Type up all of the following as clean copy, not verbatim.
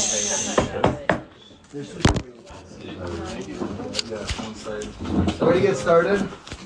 Ready to get started?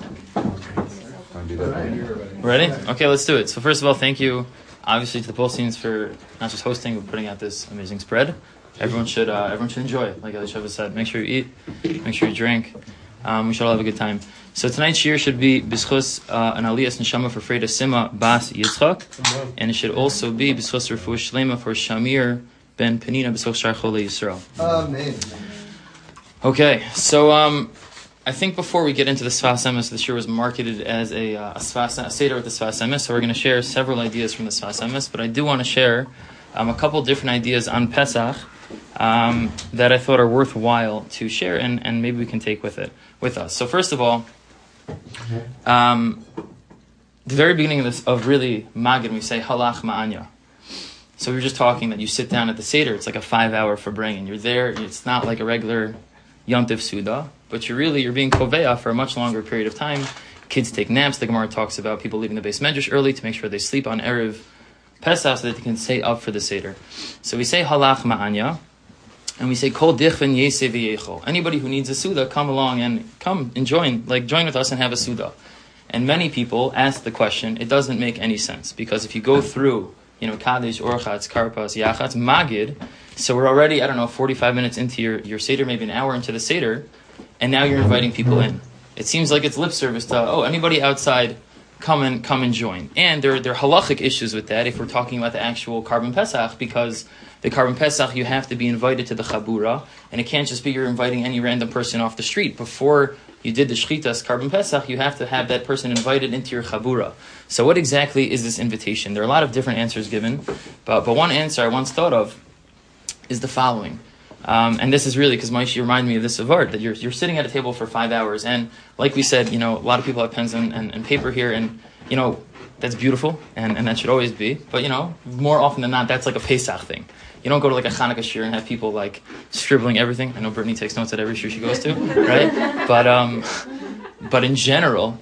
Ready? Okay, let's do it. So first of all, thank you, obviously, to the Polsteins for not just hosting, but putting out this amazing spread. Everyone should enjoy it. Like Elisheva said, make sure you eat, make sure you drink. We should all have a good time. So tonight's shir should be B'schus an Aliyas Neshama for Freda Sima Bas Yitzchak, and it should also be B'schus Refuah Shlema for Shamir Ben Penina B'schus Shar Cholei Yisrael. Amen. Okay, so I think before we get into the Sfas Emes, the shir was marketed as a Seder with the Sfas Emes, so we're going to share several ideas from the Sfas Emes, but I do want to share a couple different ideas on Pesach that I thought are worthwhile to share, and maybe we can take with us. So first of all, the very beginning of really Magid, we say Halach Ma'anya. So we were just talking that you sit down at the Seder, it's like a 5-hour farbrengen. You're there, it's not like a regular Yontif Suda, but you're being koveya for a much longer period of time. Kids take naps. The Gemara talks about people leaving the Beis Medrash early to make sure they sleep on Erev Pesach so that they can stay up for the Seder. So we say Halach Ma'anya, and we say Kol Dichven Yeseh V'Yechol. Anybody who needs a Suda, come along and come and join with us and have a Suda. And many people ask the question, it doesn't make any sense, because if you go through, Kadesh, Orchatz, Karpas, Yachatz, Magid, so we're already, 45 minutes into your Seder, maybe an hour into the Seder, and now you're inviting people in. It seems like it's lip service to, anybody outside, come and join. And there are halachic issues with that if we're talking about the actual Karban Pesach, because the Karban Pesach, you have to be invited to the Chabura, and it can't just be you're inviting any random person off the street. Before you did the Shchitas Karban Pesach, you have to have that person invited into your Chabura. So what exactly is this invitation? There are a lot of different answers given, but one answer I once thought of is the following. And this is really because Maishi reminded me of this Avard, that you're sitting at a table for 5 hours, and like we said, a lot of people have pens and paper here, and that's beautiful, and that should always be, but more often than not, that's like a Pesach thing. You don't go to like a Hanukkah shir and have people like scribbling everything. I know Brittany takes notes at every shir she goes to, right? But in general,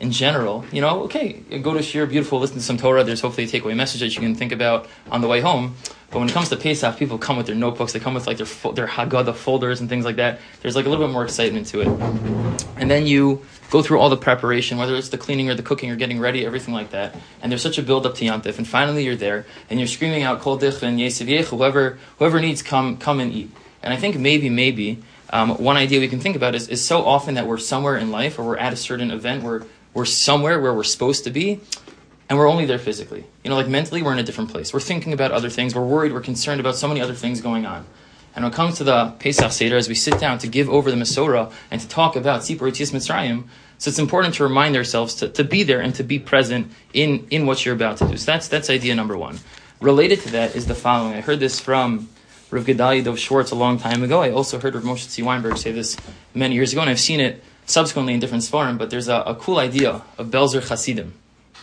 okay, go to shir, beautiful, listen to some Torah. There's hopefully a takeaway message that you can think about on the way home. But when it comes to Pesach, people come with their notebooks. They come with like their Haggadah folders and things like that. There's like a little bit more excitement to it. And then you go through all the preparation, whether it's the cleaning or the cooking or getting ready, everything like that. And there's such a build up to Yantif. And finally you're there and you're screaming out, Kol Dichven Yeseh V'Yechol, whoever needs, come and eat. And I think maybe one idea we can think about is so often that we're somewhere in life, or we're at a certain event where we're somewhere where we're supposed to be, and we're only there physically. Like mentally we're in a different place. We're thinking about other things. We're worried. We're concerned about so many other things going on. And when it comes to the Pesach Seder, as we sit down to give over the Mesorah and to talk about Tzipor Yetzias Mitzrayim, so it's important to remind ourselves to be there and to be present in what you're about to do. So that's idea number one. Related to that is the following. I heard this from Rav Gedalia Dov Schwartz a long time ago. I also heard Rav Moshe Tzvi Weinberg say this many years ago, and I've seen it subsequently in different Sfarim, but there's a cool idea of Belzer Hasidim.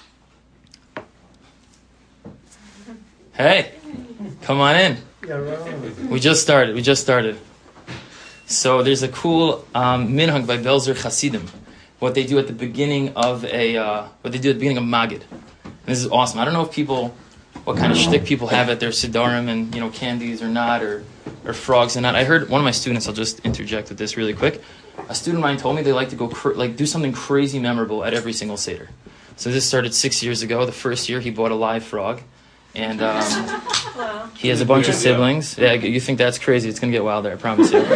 Hey, come on in. We just started. So there's a cool minhag by Belzer Hasidim. What they do at the beginning of Magid. And this is awesome. I don't know what kind of shtick people have at their Siddharim and candies or not, or frogs and not. I heard one of my students. I'll just interject with this really quick. A student of mine told me they like to go do something crazy memorable at every single Seder. So this started 6 years ago. The first year he bought a live frog. And he has a bunch of siblings. Yeah, you think that's crazy? It's gonna get wild there, I promise you.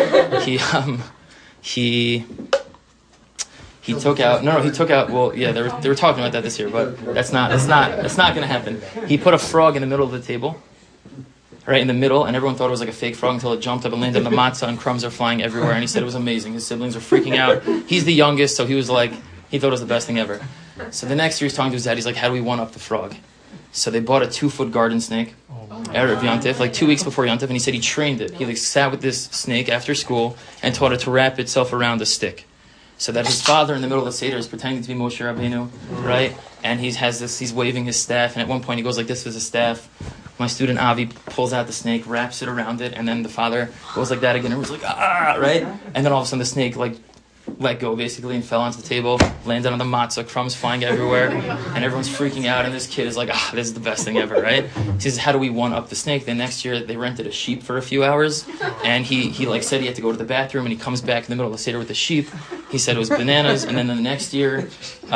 He took out. Well, yeah, they were talking about that this year, but that's not gonna happen. He put a frog in the middle of the table, right in the middle, and everyone thought it was like a fake frog until it jumped up and landed on the matzah, and crumbs are flying everywhere. And he said it was amazing. His siblings were freaking out. He's the youngest, so he thought it was the best thing ever. So the next year he's talking to his dad. He's like, "How do we one up the frog?" So they bought a 2-foot garden snake, Erev Yantif, like 2 weeks before Yantif, and he said he trained it. He sat with this snake after school and taught it to wrap itself around a stick. So that his father in the middle of the Seder is pretending to be Moshe Rabbeinu, right? And he's waving his staff, and at one point he goes like this with his staff. My student Avi pulls out the snake, wraps it around it, and then the father goes like that again, and was like, right? And then all of a sudden the snake let go basically and fell onto the table, landed on the matzah, crumbs flying everywhere, and everyone's freaking out, and this kid is like, this is the best thing ever, right? He says, how do we one-up the snake? Then next year, they rented a sheep for a few hours, and he like said he had to go to the bathroom, and he comes back in the middle of the Seder with the sheep. He said it was bananas, and then the next year,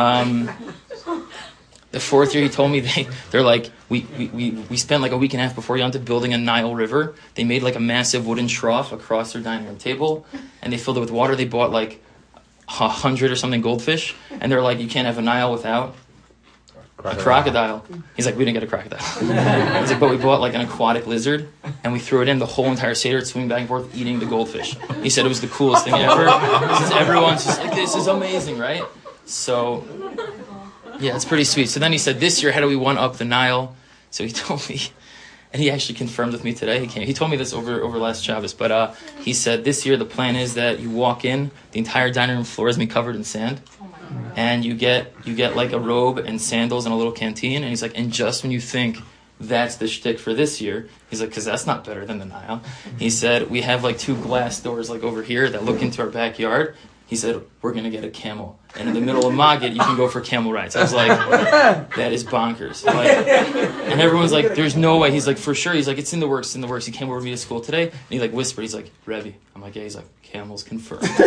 the fourth year, he told me they're like, we spent like a week and a half before Yom Tov building a Nile River. They made like a massive wooden trough across their dining room table, and they filled it with water. They bought like 100 or something goldfish, and they're like, you can't have a Nile without a crocodile. He's like, we didn't get a crocodile. He's like, but we bought like an aquatic lizard, and we threw it in the whole entire Seder, swimming back and forth, eating the goldfish. He said it was the coolest thing ever. He says, everyone's just like, this is amazing, right? So, yeah, it's pretty sweet. So then he said, this year, how do we one-up the Nile? So he told me, and he actually confirmed with me today. He told me this over last Shabbos, but he said this year the plan is that you walk in, the entire dining room floor is going to be covered in sand, and you get like a robe and sandals and a little canteen, and he's like, and just when you think that's the shtick for this year, he's like, because that's not better than the Nile. He said, we have like 2 glass doors like over here that look into our backyard. He said, we're going to get a camel. And in the middle of Magid, you can go for camel rides. I was like, that is bonkers. Like, and everyone's like, there's no way. He's like, for sure. He's like, it's in the works, He came over to me to school today, and he like whispered, he's like, Rebbe. I'm like, yeah. He's like, camels confirmed. So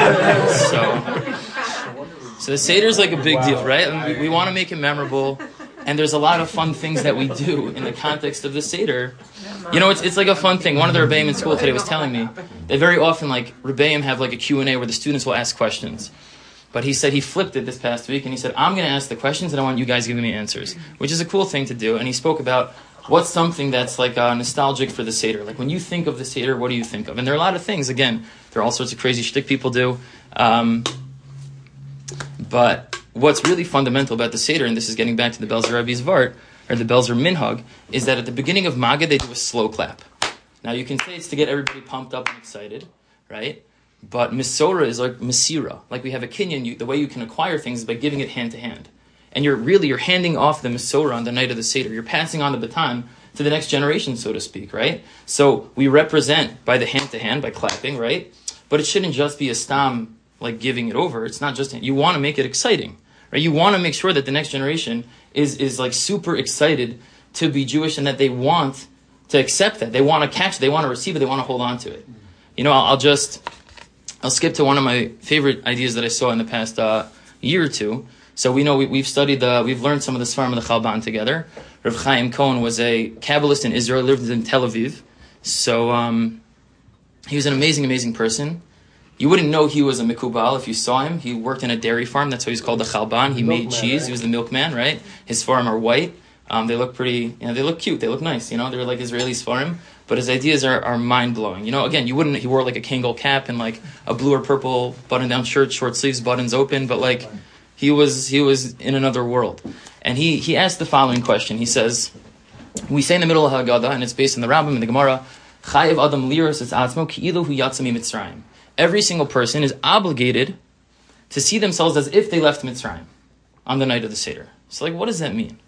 the Seder's like a big deal, right? And we want to make it memorable. And there's a lot of fun things that we do in the context of the Seder. You know, it's like a fun thing. One of the Rebbeim in school today was telling me that very often, like, Rebbeim have like a Q&A where the students will ask questions. But he said he flipped it this past week, and he said, I'm going to ask the questions, and I want you guys giving me answers, which is a cool thing to do. And he spoke about what's something that's like nostalgic for the Seder. Like, when you think of the Seder, what do you think of? And there are a lot of things. Again, there are all sorts of crazy shtick people do. But what's really fundamental about the Seder, and this is getting back to the Belzer Rebbe's Vart, or the Belzer Minhag, is that at the beginning of Magid, they do a slow clap. Now, you can say it's to get everybody pumped up and excited, right? But Misora is like Mesira. Like we have a Kinyan, the way you can acquire things is by giving it hand to hand. And you're handing off the Misora on the night of the Seder. You're passing on the baton to the next generation, so to speak, right? So we represent by the hand to hand, by clapping, right? But it shouldn't just be a stam, like giving it over. It's not just, you want to make it exciting, right? You want to make sure that the next generation is like super excited to be Jewish, and that they want to accept that. They want to catch it, they want to receive it, they want to hold on to it. You know, I'll skip to one of my favorite ideas that I saw in the past year or two. So we know we've learned some of the Sfarim of the Chalban together. Rav Chaim Cohen was a Kabbalist in Israel, lived in Tel Aviv. So he was an amazing, amazing person. You wouldn't know he was a Mikubal if you saw him. He worked in a dairy farm, that's why he's called the Chalban. He made cheese, He was the milkman, right? His Sfarim are white. They look pretty, they look cute, they look nice, they're like Israeli Sfarim. But his ideas are mind-blowing. Again, he wore like a Kangol cap and like a blue or purple button-down shirt, short sleeves, buttons open, but like he was in another world. And he asked the following question. He says, we say in the middle of Haggadah, and it's based on the Rambam and the Gemara, Chayev Adam liras es atzmo ki'ilu hu yatsa miMitzrayim. Every single person is obligated to see themselves as if they left Mitzrayim on the night of the Seder. So like, what does that mean?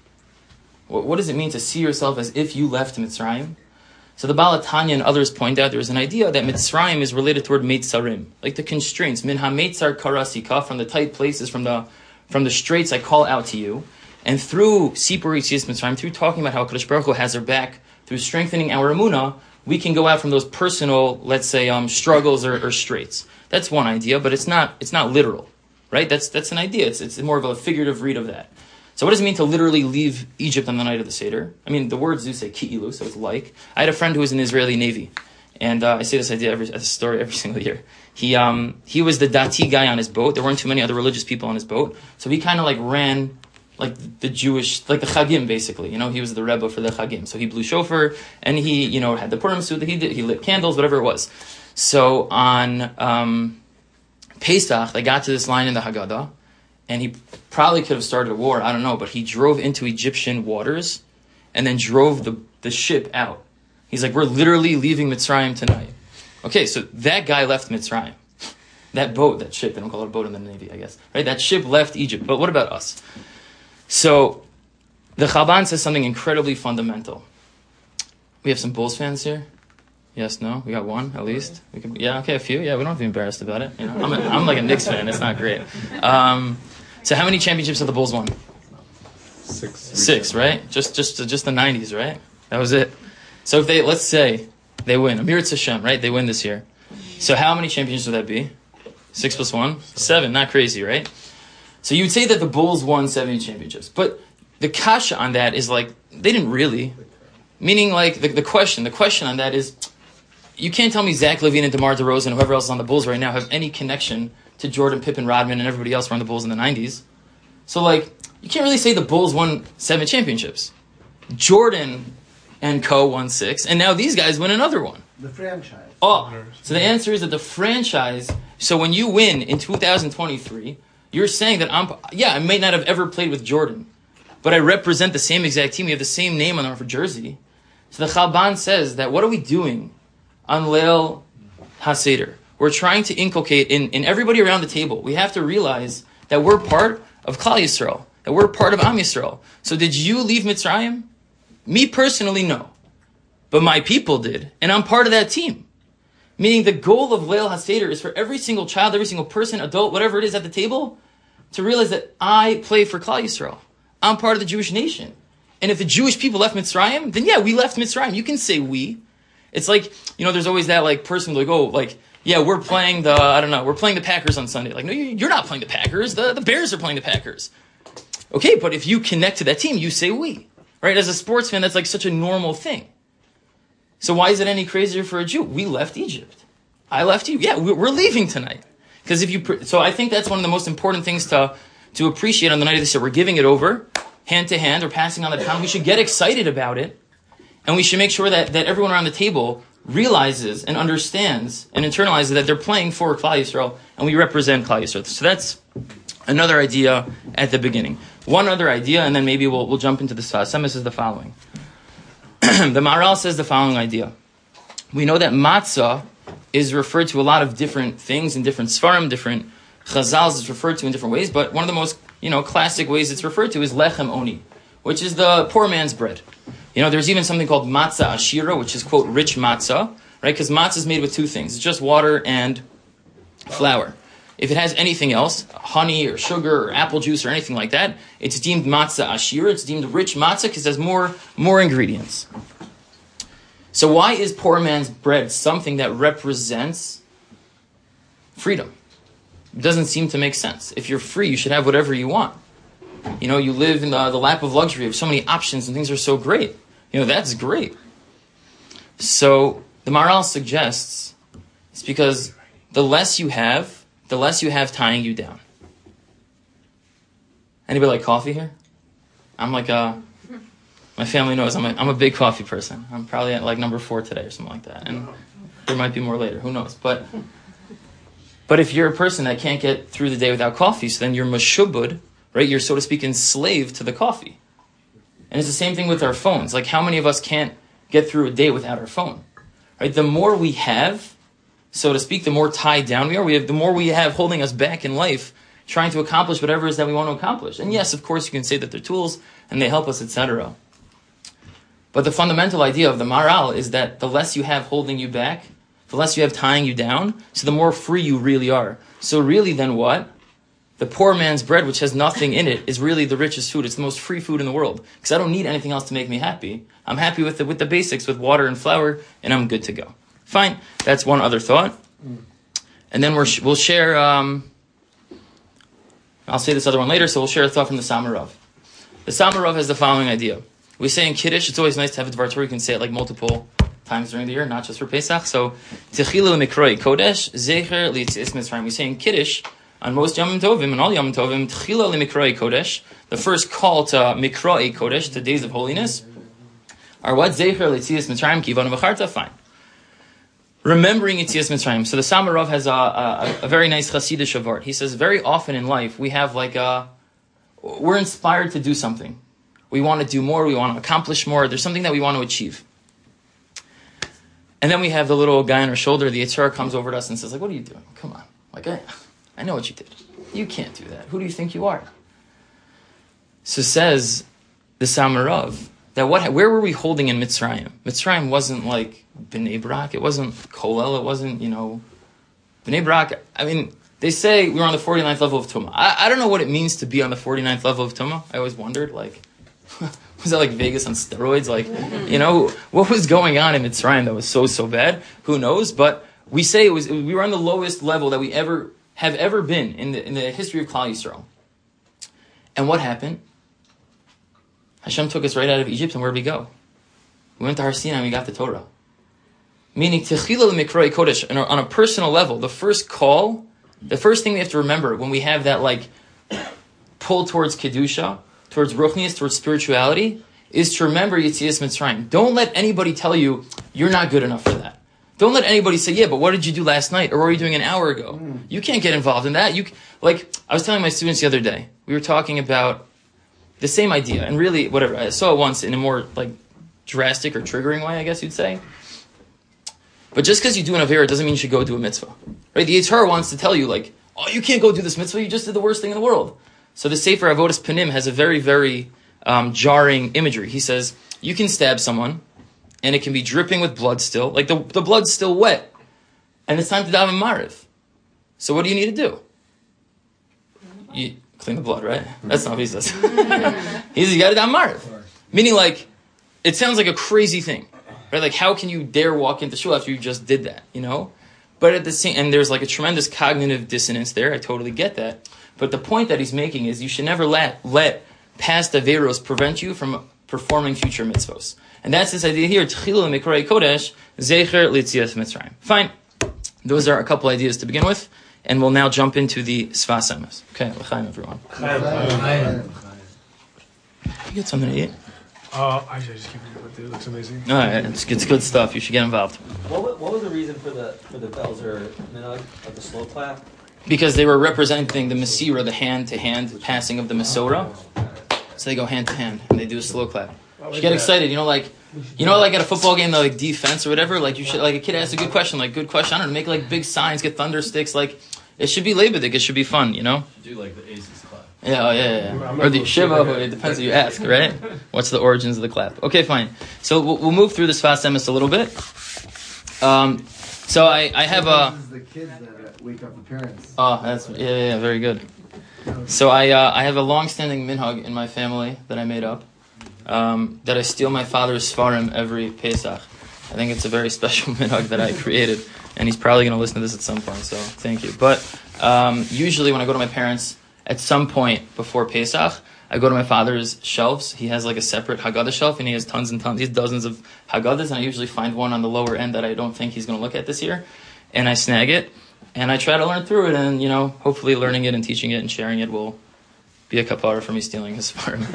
What does it mean to see yourself as if you left Mitzrayim? So the Baal HaTanya and others point out there's an idea that Mitzrayim is related toward Meitzarim, like the constraints. Min ha-Meitzar karasika, from the tight places, from the straits I call out to you. And through Sipur Yitzias Mitzrayim, through talking about how HaKadosh Baruch Hu has our back, through strengthening our emunah, we can go out from those personal, let's say, struggles or straits. That's one idea, but it's not literal, right? That's an idea. It's more of a figurative read of that. So what does it mean to literally leave Egypt on the night of the Seder? I mean, the words do say ki'ilu, so it's like. I had a friend who was in the Israeli Navy, and I say this idea as a story every single year. He was the dati guy on his boat. There weren't too many other religious people on his boat, so he kind of like ran like the Jewish, like the Chagim basically. He was the Rebbe for the Chagim. So he blew shofar, and he had the Purim suit that he did. He lit candles, whatever it was. So on Pesach, they got to this line in the Haggadah, and he probably could have started a war, I don't know, but he drove into Egyptian waters and then drove the ship out. He's like, we're literally leaving Mitzrayim tonight. Okay, so that guy left Mitzrayim. That boat, that ship, they don't call it a boat in the Navy, I guess. Right? That ship left Egypt. But what about us? So the Chalban says something incredibly fundamental. We have some Bulls fans here? Yes, no? We got one, at least? We could, yeah, okay, a few. Yeah, we don't have to be embarrassed about it. You know? I'm like a Knicks fan. It's not great. So how many championships have the Bulls won? 6, right? Just the 90s, right? That was it. So if let's say they win. Amir Hashem, right? They win this year. So how many championships would that be? 6 plus 1? 7. Not crazy, right? So you would say that the Bulls won 70 championships. But the kasha on that is like, they didn't really. Meaning like the question on that is, you can't tell me Zach LaVine and DeMar DeRozan and whoever else is on the Bulls right now have any connection to Jordan, Pippen, Rodman, and everybody else who were on the Bulls in the 90s. So like, you can't really say the Bulls won 7 championships. Jordan and co won 6, and now these guys win another one. The franchise. Oh, so the answer is that the franchise, so when you win in 2023, you're saying that I may not have ever played with Jordan, but I represent the same exact team. We have the same name on our jersey. So the Chalban says that what are we doing on Leil HaSeder? We're trying to inculcate in everybody around the table. We have to realize that we're part of Klal Yisrael, that we're part of Am Yisrael. So did you leave Mitzrayim? Me personally, no. But my people did, and I'm part of that team. Meaning the goal of Leil HaSeder is for every single child, every single person, adult, whatever it is at the table, to realize that I play for Klal Yisrael. I'm part of the Jewish nation. And if the Jewish people left Mitzrayim, then yeah, we left Mitzrayim. You can say we. It's like, there's always that like person like, yeah, we're playing we're playing the Packers on Sunday. Like, no, you're not playing the Packers. The Bears are playing the Packers. Okay, but if you connect to that team, you say we. Right? As a sports fan, that's like such a normal thing. So why is it any crazier for a Jew? We left Egypt. I left you. Yeah, we're leaving tonight. Because so I think that's one of the most important things to appreciate on the night of this year. We're giving it over, hand to hand, or passing on the time. We should get excited about it. And we should make sure that everyone around the table realizes and understands and internalizes that they're playing for Klal Yisrael, and we represent Klal Yisrael. So that's another idea at the beginning. One other idea, and then maybe we'll jump into the Sfas Emes, is the following. The Maharal says the following idea. We know that matzah is referred to a lot of different things in different Sfarim, different Chazals is referred to in different ways, but one of the most classic ways it's referred to is lechem oni, which is the poor man's bread. There's even something called matzah ashira, which is, quote, rich matzah, right? Because matzah is made with 2 things. It's just water and flour. If it has anything else, honey or sugar or apple juice or anything like that, it's deemed matzah ashira. It's deemed rich matzah because it has more ingredients. So why is poor man's bread something that represents freedom? It doesn't seem to make sense. If you're free, you should have whatever you want. You live in the lap of luxury. You have so many options and things are so great. That's great. So the Maharal suggests it's because the less you have tying you down. Anybody like coffee here? I'm like my family knows I'm a big coffee person. I'm probably at like number 4 today or something like that. And there might be more later. Who knows? But if you're a person that can't get through the day without coffee, so then you're mashubud, right? You're, so to speak, enslaved to the coffee. And it's the same thing with our phones. Like, how many of us can't get through a day without our phone? Right? The more we have, so to speak, the more tied down we are. The more we have holding us back in life, trying to accomplish whatever it is that we want to accomplish. And yes, of course, you can say that they're tools and they help us, etc. But the fundamental idea of the Maharal is that the less you have holding you back, the less you have tying you down, so the more free you really are. So really then what? The poor man's bread, which has nothing in it, is really the richest food. It's the most free food in the world. Because I don't need anything else to make me happy. I'm happy with the basics, with water and flour, and I'm good to go. Fine. That's one other thought. And then we'll share, I'll say this other one later, so we'll share a thought from the Samarov. The Samarov has the following idea. We say in Kiddush, it's always nice to have a Dvar Torah. You can say it like multiple times during the year, not just for Pesach. So, Techilu Mikroi Kodesh, Zecher L'Yitzias Mitzrayim. We say in Kiddush, on most Yom Tovim and all Yom Tovim, Tchila L'Mikroi Kodesh, the first call to Mikroi Kodesh, to days of holiness, are what? Zecher L'Yitzias Mitzrayim, Kivanu V'charta, fine. Remembering Yitzias Mitzrayim. So the Samarov has a very nice Hasidic avart. He says, very often in life, we have we're inspired to do something. We want to do more, we want to accomplish more, there's something that we want to achieve. And then we have the little guy on our shoulder, the Yitzhar comes over to us and says, what are you doing? Come on. I know what you did. You can't do that. Who do you think you are? So says the Samarov, where were we holding in Mitzrayim? Mitzrayim wasn't like Bnei Brak, it wasn't Kolel, it wasn't, Bnei Brak. I mean, they say we were on the 49th level of Tumah. I don't know what it means to be on the 49th level of Tumah. I always wondered, like, was that like Vegas on steroids? Like, what was going on in Mitzrayim that was so bad? Who knows? But we say we were on the lowest level that we have ever been in the history of Klal Yisrael. And what happened? Hashem took us right out of Egypt, and where did we go? We went to Har Sinai and we got the Torah. Meaning, Techila l'mikroi kodesh, on a personal level, the first thing we have to remember when we have that like pull towards Kedusha, towards Ruchnius, towards spirituality, is to remember Yetzias Mitzrayim. Don't let anybody tell you you're not good enough for that. Don't let anybody say, yeah, but what did you do last night? Or what were you doing an hour ago? You can't get involved in that. I was telling my students the other day, we were talking about the same idea, and really, whatever, I saw it once in a more like drastic or triggering way, I guess you'd say. But just because you do an Avera doesn't mean you should go do a mitzvah. Right? The Yetzer Hara wants to tell you, like, oh, you can't go do this mitzvah, you just did the worst thing in the world. So the Sefer Avodas Panim has a very, very jarring imagery. He says, you can stab someone, and it can be dripping with blood still, like the blood's still wet, and it's time to daven Mariv. So what do you need to do? You clean the blood, right? That's not what he says. He says, you got to daven Mariv. Meaning, like, it sounds like a crazy thing. Right? Like, how can you dare walk into shul after you just did that, But at the same, and there's like a tremendous cognitive dissonance there. I totally get that. But the point that he's making is you should never let past averos prevent you from performing future mitzvos. And that's this idea here, Tchila Mikroi Kodesh, Zecher Litzias Mitzrayim. Fine. Those are a couple ideas to begin with, and we'll now jump into the Sfas Emes. Okay, l'chaim everyone. You get something to eat? I should just keep it with it. It looks amazing. All right, it's good stuff. You should get involved. What was the reason for the Belzer minhag of the slow clap? Because they were representing the Mesirah, the hand-to-hand passing of the Mesorah. So they go hand-to-hand, and they do a slow clap. You should get excited, like at a football game, like defense or whatever, like you should, like a kid asks a good question, I don't know, make like big signs, get thunder sticks, like, it should be lebedik, it should be fun, Do like the Aces clap. Yeah. Or the Shiva, it depends who you ask, right? What's the origins of the clap? Okay, fine. So we'll move through this Sfas Emes a little bit. So I have a... This is the kids that wake up the parents. Oh, that's, yeah, very good. So I have a long-standing minhag in my family that I made up, that I steal my father's Sfarim every Pesach. I think it's a very special minhag that I created, and he's probably going to listen to this at some point, so thank you. But usually when I go to my parents, at some point before Pesach, I go to my father's shelves. He has like a separate Haggadah shelf, and he has tons and tons. He has dozens of Haggadahs, and I usually find one on the lower end that I don't think he's going to look at this year, and I snag it, and I try to learn through it, and hopefully learning it and teaching it and sharing it will be a kapara for me stealing his farm.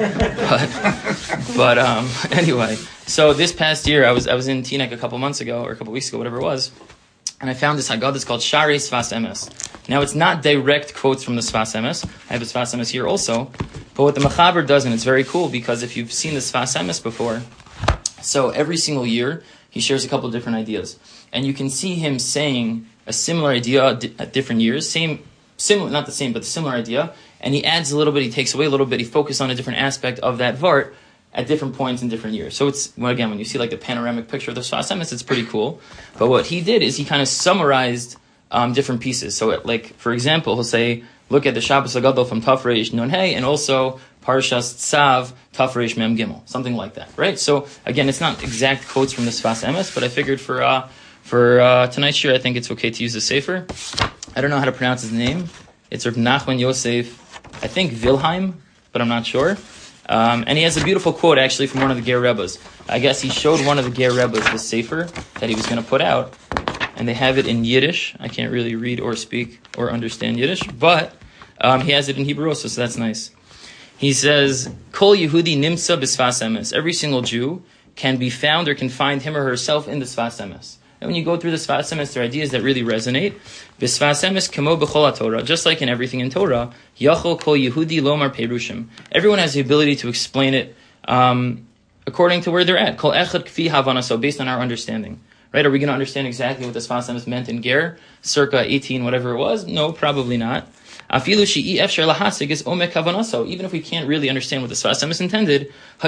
but anyway, so this past year I was in Teaneck a couple months ago, or a couple weeks ago, whatever it was, and I found this Haggadah that's called Sharei Sfas Emes. Now it's not direct quotes from the Sfas Emes. I have a Sfas Emes here also, but what the Mechaber does, and it's very cool because if you've seen the Sfas Emes before, so every single year he shares a couple of different ideas, and you can see him saying a similar idea at different years, similar, not the same, but the similar idea, and he adds a little bit, he takes away a little bit, he focuses on a different aspect of that Vart at different points in different years. So it's, again, when you see like the panoramic picture of the Sfas Emes, it's pretty cool. But what he did is he kind of summarized different pieces. So like, for example, he'll say, look at the Shabbos HaGadol from Tafresh Nun Hey, and also Parshas Tzav Tafresh Mem Gimel, something like that, right? So again, it's not exact quotes from the Sfas Emes, but I figured for tonight's year, I think it's okay to use the Sefer. I don't know how to pronounce his name. It's Rav Nachman Yosef, I think Wilhelm, but I'm not sure. And he has a beautiful quote actually from one of the Ger Rebbes. I guess he showed one of the Ger Rebbes the Sefer that he was going to put out, and they have it in Yiddish. I can't really read or speak or understand Yiddish, but he has it in Hebrew also, so that's nice. He says, Kol Yehudi Nimsa B'Sfas Emes. Every single Jew can be found or can find him or herself in the Sfas Emes. And when you go through the Sfas Emes, there are ideas that really resonate. B'Sfas Emes kemo b'chol HaTorah. Just like in everything in Torah, Yachol Kol Yehudi Lomar Perushim. Everyone has the ability to explain it according to where they're at. Kol Echad Kfi Havanaso, based on our understanding. right? Are we going to understand exactly what the Sfas Emes meant in Ger, circa 18, whatever it was? No, probably not. Even if we can't really understand what the Sfas Emes intended, the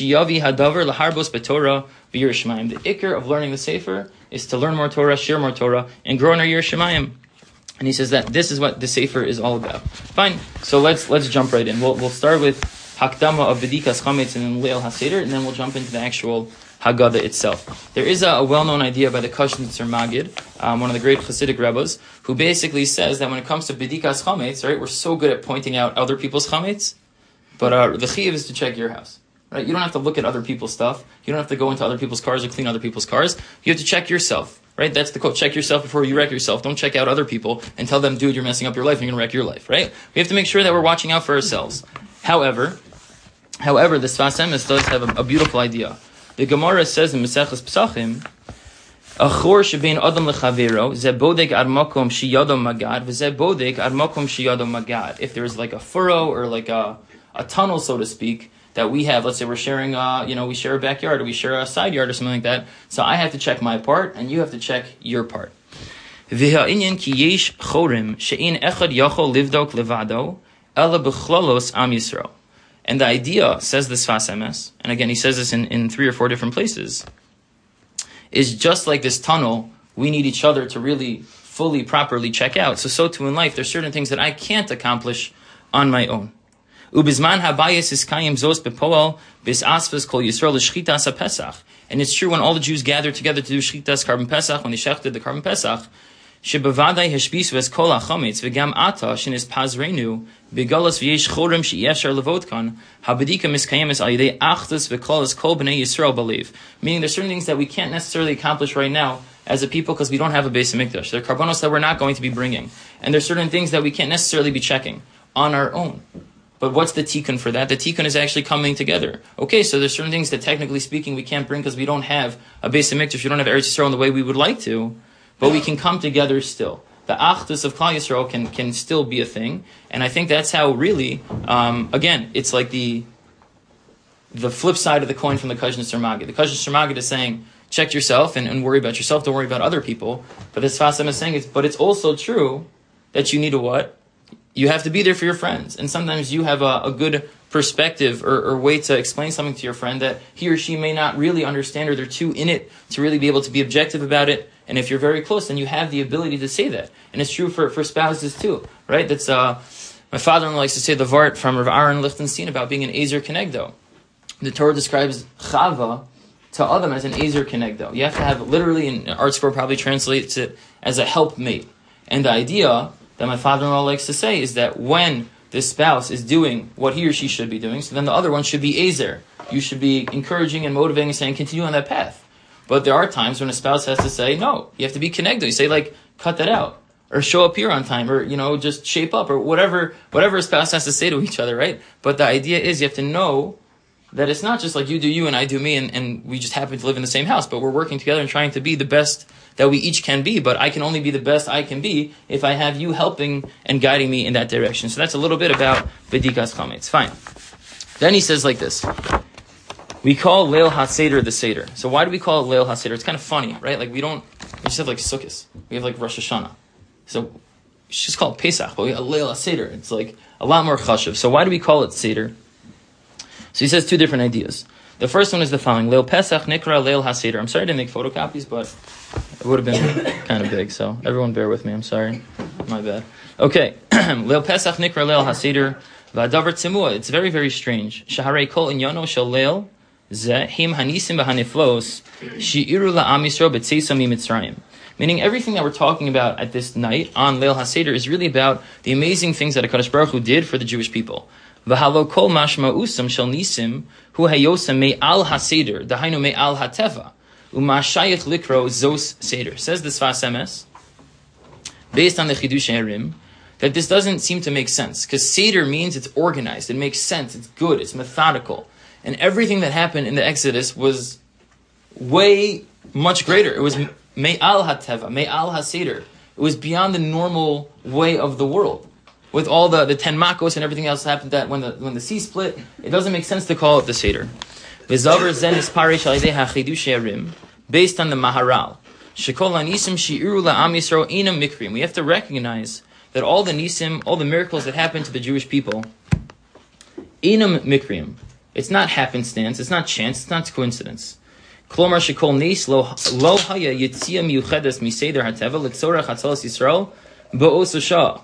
ikr of learning the Sefer is to learn more Torah, share more Torah, and grow in our Yir Shemayim. And he says that this is what the Sefer is all about. Fine, so let's jump right in. We'll start with Hakdama of Bedikas Chametz and then Leil HaSeder, and then we'll jump into the actual Haggadah itself. There is a well-known idea by the Kushnitzer Magid, one of the great Hasidic rabbis, who basically says that when it comes to Bedikas Chametz, right, we're so good at pointing out other people's Chametz, but the Chiyuv is to check your house. Right? You don't have to look at other people's stuff. You don't have to go into other people's cars or clean other people's cars. You have to check yourself. Right? That's the quote. Check yourself before you wreck yourself. Don't check out other people and tell them, dude, you're messing up your life and you're going to wreck your life. Right? We have to make sure that we're watching out for ourselves. However, the Sfas Emes does have a beautiful idea. The Gemara says in Maseches Pesachim, Achor shebein adam lechavero ze bodek ad makom sheyado magad v'ze bodek ad makom sheyado magad. If there's like a furrow or like a tunnel, so to speak, that we have, let's say we're sharing, we share a backyard or we share a side yard or something like that. So I have to check my part and you have to check your part. V'ha'inyan ki yesh chorim she'in echad yachol livdok levado ela b'chlalos am Yisrael. And the idea, says the Sfas Emes, and again he says this in 3 or 4 different places, is just like this tunnel, we need each other to really fully, properly check out. So too in life, there's certain things that I can't accomplish on my own. Ubizman habayis is kayim zos bepoel bis asfas kol Yisrael l'shchitas haPesach. And it's true when all the Jews gathered together to do shchitas carbon Pesach, when they shechted the carbon Pesach, shebavadai hashbisu es kol hachametz v'gam ata shenis pazreinu begalas v'yesh chorim she'yeshar levodkan habedika miskayemes al yidei achdas v'kolas kol b'nei Yisrael believe. Meaning there's certain things that we can't necessarily accomplish right now as a people because we don't have a Beis Hamikdash. There are karbonos that we're not going to be bringing. And there's certain things that we can't necessarily be checking on our own. But what's the tikkun for that? The tikkun is actually coming together. Okay, so there's certain things that technically speaking we can't bring because we don't have a Beis Hamikdash, we don't have Eretz Yisrael in the way we would like to, but we can come together still. The achdus of Klal Yisrael can still be a thing, and I think that's how really, again, it's like the flip side of the coin from the Kushnitzer Magid. The Kushnitzer Magid is saying, check yourself and worry about yourself, don't worry about other people. But the Sfas Emes is saying, but it's also true that you need a what? You have to be there for your friends. And sometimes you have a good perspective or way to explain something to your friend that he or she may not really understand, or they're too in it to really be able to be objective about it. And if you're very close, then you have the ability to say that. And it's true for spouses too, right? That's my father-in-law likes to say the Vart from Rav Aaron Lichtenstein about being an Ezer Kenegdo. The Torah describes Chava to Adam as an Ezer Kenegdo. You have to have, literally, in Art Scroll probably translates it as a helpmate. And the idea that my father-in-law likes to say is that when the spouse is doing what he or she should be doing, so then the other one should be Ezer. You should be encouraging and motivating and saying, continue on that path. But there are times when a spouse has to say, no, you have to be connected. You say, like, cut that out. Or show up here on time. Or, just shape up. Or whatever a spouse has to say to each other, right? But the idea is you have to know that it's not just like you do you and I do me and we just happen to live in the same house. But we're working together and trying to be the best that we each can be. But I can only be the best I can be if I have you helping and guiding me in that direction. So that's a little bit about Bedikas Chametz. Fine. Then he says like this. We call Leil HaSeder the Seder. So why do we call it Leil HaSeder? It's kind of funny, right? Like we just have like Sukkot. We have like Rosh Hashanah. So it's just called Pesach, but we have Leil HaSeder. It's like a lot more chashuv. So why do we call it Seder? So he says 2 different ideas. The first one is the following. Leil Pesach Nikra Leil HaSeder. I'm sorry to make photocopies, but it would have been kind of big. So everyone bear with me. I'm sorry. My bad. Okay. Leil Pesach Nikra Leil HaSeder. V'adavar tzimua. It's very, very strange. Shaharei kol inyano shel Leil Zehim hanisim v'haniflos shi'iru la'am Yisrael b'tzeisa miMitzrayim. Meaning everything that we're talking about at this night on Leil HaSeder is really about the amazing things that HaKadosh Baruch Hu did for the Jewish people. V'halo kol mashma usam shel nisim hu hayosam me'al HaSeder dahainu me'al HaTeva u'mashayich likro zos Seder. Says the Sfas Emes, based on the Chidushei HaRim, that this doesn't seem to make sense. Because Seder means it's organized, it makes sense, it's good, it's methodical. And everything that happened in the Exodus was way much greater. It was me'al HaTeva, me'al HaSeder. It was beyond the normal way of the world. With all the 10 makos and everything else happened, that when the sea split, it doesn't make sense to call it the Seder. Based on the Maharal, Shekol hanisim shi'uru la'am Yisrael einam mikrim. We have to recognize that all the nisim, all the miracles that happened to the Jewish people, einam mikrim. It's not happenstance, it's not chance, it's not coincidence. Klomar shekol nis lo haya yitzia miuchedes miseder hateva l'tzorach hatzalas Yisrael ba'os hashah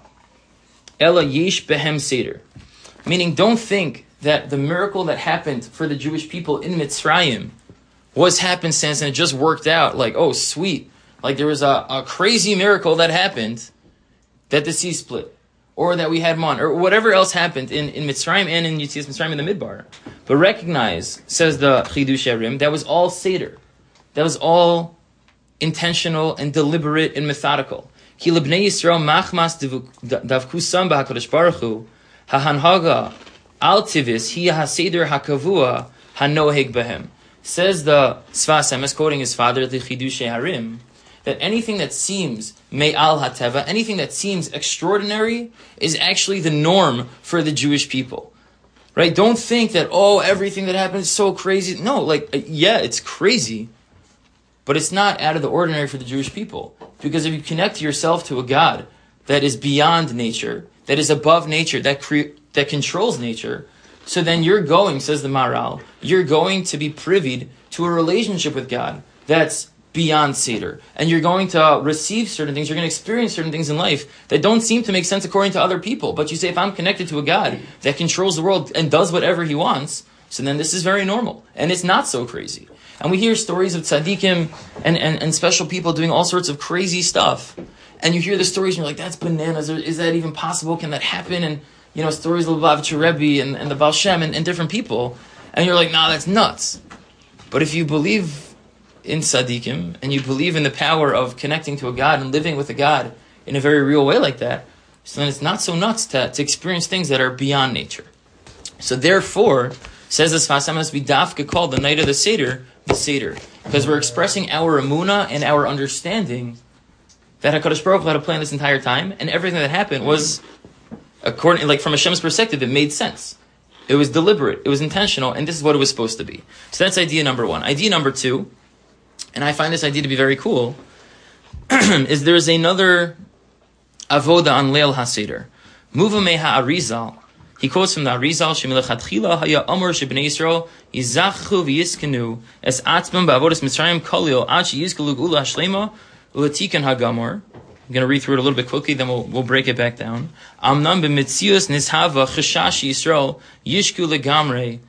ela yesh behem seder. Meaning, don't think that the miracle that happened for the Jewish people in Mitzrayim was happenstance and it just worked out. Like, oh, sweet. Like there was a crazy miracle that happened that the sea split. Or that we had man. Or whatever else happened in Mitzrayim and in Yetzias Mitzrayim in the Midbar. But recognize, says the Chidush Arim, that was all Seder. That was all intentional and deliberate and methodical. Ki lebnei Yisrael machmas davkusam b'HaKadosh Baruch Hu hahanhaga al tivis hi haseder hakavua hanoheg behem. Says the Sfas Emes, quoting his father, the Chidush Harim, that anything that seems me'al hateva, anything that seems extraordinary, is actually the norm for the Jewish people. Right? Don't think that, oh, everything that happened is so crazy. No, yeah, it's crazy, but it's not out of the ordinary for the Jewish people. Because if you connect yourself to a God that is beyond nature, that is above nature, that controls nature, so then you're going, says the Maharal, you're going to be privy to a relationship with God that's beyond Seder. And you're going to receive certain things, you're going to experience certain things in life that don't seem to make sense according to other people. But you say, if I'm connected to a God that controls the world and does whatever he wants, so then this is very normal. And it's not so crazy. And we hear stories of tzaddikim and special people doing all sorts of crazy stuff. And you hear the stories and you're like, that's bananas. Is that even possible? Can that happen? And stories of the Lubavitcher Rebbe and the Baal Shem and different people. And you're like, nah, that's nuts. But if you believe in tzaddikim, and you believe in the power of connecting to a God and living with a God in a very real way like that, so then it's not so nuts to experience things that are beyond nature. So therefore, says the Sfas Emes, we dafka called the night of the Seder, because we're expressing our emunah and our understanding that HaKadosh Baruch Hu had a plan this entire time, and everything that happened was, according, from Hashem's perspective, it made sense. It was deliberate, it was intentional, and this is what it was supposed to be. So that's idea number one. Idea number two, and I find this idea to be very cool, is there's another avoda on Leil HaSeder. Muva meha Arizal. He quotes from the Arizal, Shemilechatchila haya amor shebnei Yisrael yizachu v'yiskenu es atzmam ba'avodas Mitzrayim kolil ad sheyizkalu geula hashlema ulatikan hagamor. I'm going to read through it a little bit quickly, then we'll break it back down. Amnam b'mitzius nishava cheshash Yisrael yishku legamrei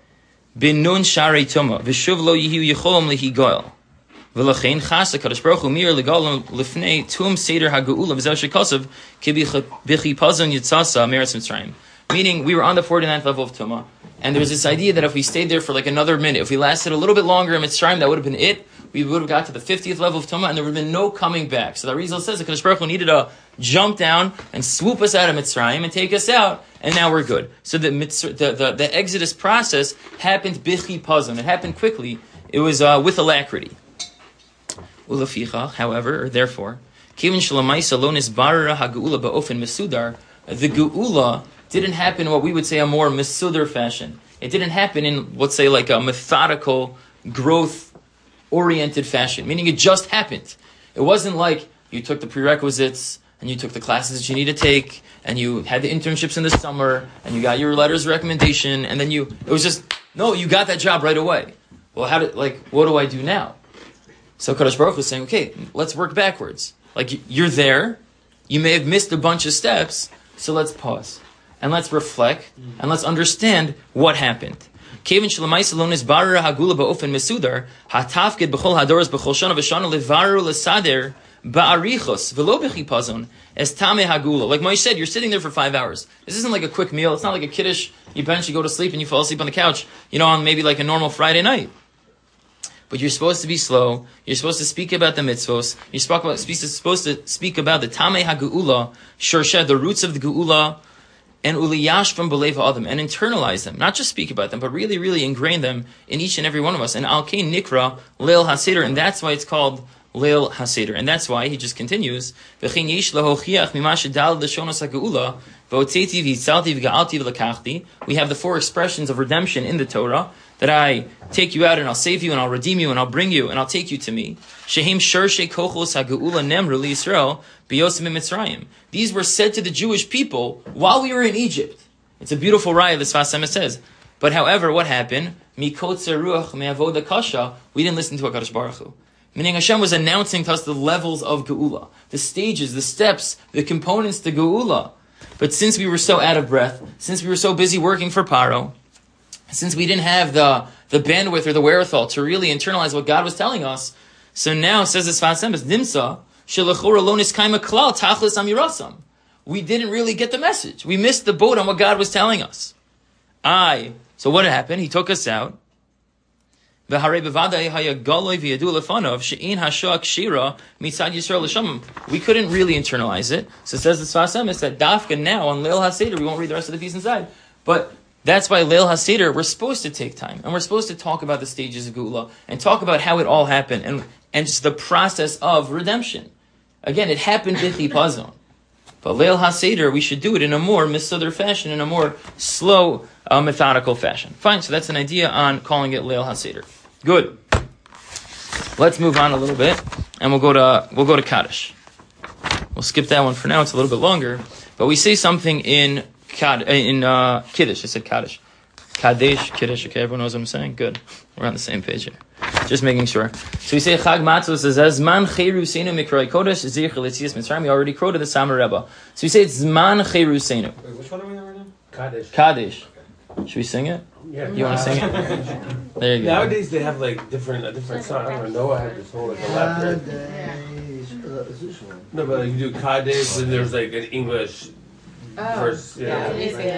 binun sharei tuma v'shuv lo yihiu yicholam lehigoel. V'lachein chas HaKadosh Baruch Hu mir legalam lifnei tum seder ha'geula v'zeh shekasav kibichipazon yitzasa meretz Mitzrayim. Meaning, we were on the 49th level of Tumah, and there was this idea that if we stayed there for like another minute, if we lasted a little bit longer in Mitzrayim, that would have been it. We would have got to the 50th level of Tumah, and there would have been no coming back. So the Arizal says that HaKadosh Baruch Hu needed to jump down and swoop us out of Mitzrayim and take us out, and now we're good. So the Exodus process happened bichi pazon. It happened quickly. It was with alacrity. Ulaficha, however, or therefore, kivin shalamaisa lo nisbarara ha'geula ba'ofen mesudar, the geula didn't happen in what we would say a more mesudar fashion. It didn't happen in, let's say, like a methodical, growth-oriented fashion, meaning it just happened. It wasn't like you took the prerequisites, and you took the classes that you need to take, and you had the internships in the summer, and you got your letters of recommendation, and then it was just, no, you got that job right away. Well, what do I do now? So Kadosh Baruch Hu was saying, okay, let's work backwards. Like, you're there, you may have missed a bunch of steps, so let's pause. And let's reflect, and let's understand what happened. Kevin Shalamaisa Lonis Barra Hagula Ba'ofen Mesudar, Hatafkid B'chol Hadoras B'chol Shana V'shana Levaru L'sader Ba'arichos V'lo B'chipazon Es Tame Hagula. Like Moshe said, you're sitting there for 5 hours. This isn't like a quick meal. It's not like a kiddush. You bench, you go to sleep, and you fall asleep on the couch, on maybe like a normal Friday night. But you're supposed to be slow. You're supposed to speak about the mitzvos. You're supposed to speak about the Tamei HaGeula, Shorsha, the roots of the Geula, and Uliyash from B'Lev Adam, and internalize them. Not just speak about them, but really, really ingrain them in each and every one of us. And Al-Kain Nikra, Leil HaSeder, and that's why it's called Leil HaSeder. And that's why he just continues, V'chein yesh lahochiach mimash edal l'shonos HaGeula, v'otzeti v'yitzalti v'ga'alti v'lakachti. We have the 4 expressions of redemption in the Torah. that I take you out and I'll save you and I'll redeem you and I'll bring you and I'll take you to me. Shehem Shershe Kochos HaGeula Nemru Yisrael B'Yosem Mitzrayim. These were said to the Jewish people while we were in Egypt. It's a beautiful raya, the Sfas Emes says. But however, what happened? Mikotzer Ruach Me'avoda Kasha, we didn't listen to HaKadosh Baruch Hu. Meaning Hashem was announcing to us the levels of Geula, the stages, the steps, the components to Geula. But since we were so out of breath, since we were so busy working for Paro, since we didn't have the bandwidth or the wherewithal to really internalize what God was telling us, so now, says the Sfas Emes, Nimsa, Shelachora Lo Niskayma Klal Tachlis Amirasam. We didn't really get the message. We missed the boat on what God was telling us. So what happened? He took us out. We couldn't really internalize it. So it says the Sfas Emes that Dafka now on Leil HaSeder, we won't read the rest of the piece inside, but that's why Leil HaSeder, we're supposed to take time, and we're supposed to talk about the stages of Geula, and talk about how it all happened, and just the process of redemption. Again, it happened b'chipazon. But Leil HaSeder, we should do it in a more misudar fashion, in a more slow, methodical fashion. Fine, so that's an idea on calling it Leil HaSeder. Good. Let's move on a little bit, and we'll go to Kaddish. We'll skip that one for now. It's a little bit longer, but we say something in Kiddush. I said Kaddish. Kaddish, Kiddush. Okay, everyone knows what I'm saying. Good. We're on the same page here. Just making sure. So we say Chag Matzos says Zman Cheruseinu Mikray Kodesh Zich Letzias Mitzrayim. We already quoted the Samar Rebbe. So we say it's Zman Cheruseinu. Which one are we on right now? Kaddish. Should we sing it? Yeah. You want to sing it? There you go. Nowadays they have like a different song. I don't know. Noah had this whole like elaborate. No, but like, you do Kaddish, and there's like an English verse. Yeah.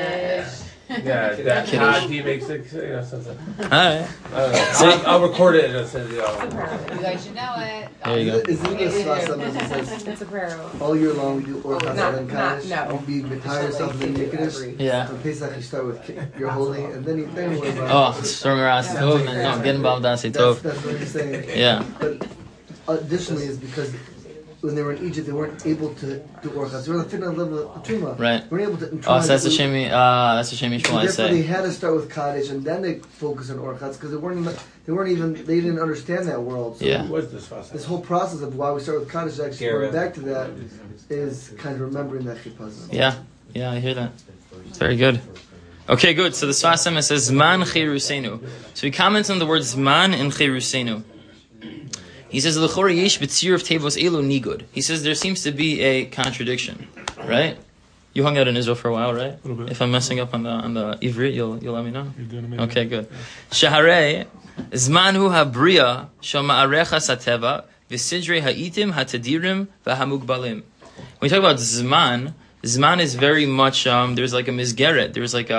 Yeah, that Kadi makes it, something. Alright. I'll record it and I'll send it out. You guys should know it. There you go. Isn't this Sfas Emes that says It's a prayer. all year long we do Orchas and Kaddish? No. You be B'tayr yourself and then you Kiddush. Yeah. On Pesach you start with you're holy, and then you then what about? Oh, Stronger Ras Tov, and no, get involved in Tov. That's what he's saying. Yeah. But additionally, is because when they were in Egypt, they weren't able to do Orchas. They were on the fitna level of Truma. Right. They weren't able to internalize. Oh, so that's a shame. That's a shame. Yishmael, I Therefore, they say. had to start with Kaddish, and then they focus on Orchas because they didn't understand that world. So Yeah. What's this process? this whole process of why we start with Kaddish, actually going back to that, is kind of remembering that chipazon. Yeah, I hear that. It's very good. Okay, good. So the Sfas Emes says Zman Cheruseinu. So he comments on the word Zman and Cheruseinu. He says L'chora yesh b'tzir of tevos elu nigud. He says there seems to be a contradiction, right? You hung out in Israel for a while, right? A little bit. If I'm messing up on the Ivrit, you'll let me know. You're doing amazing. Okay, good. Shaharei Zmanu habriya shama'arecha sateva v'sidrei ha'itim hatadirim v'hamugbalim. When we talk about Zman is very much there's like a misgeret. There's like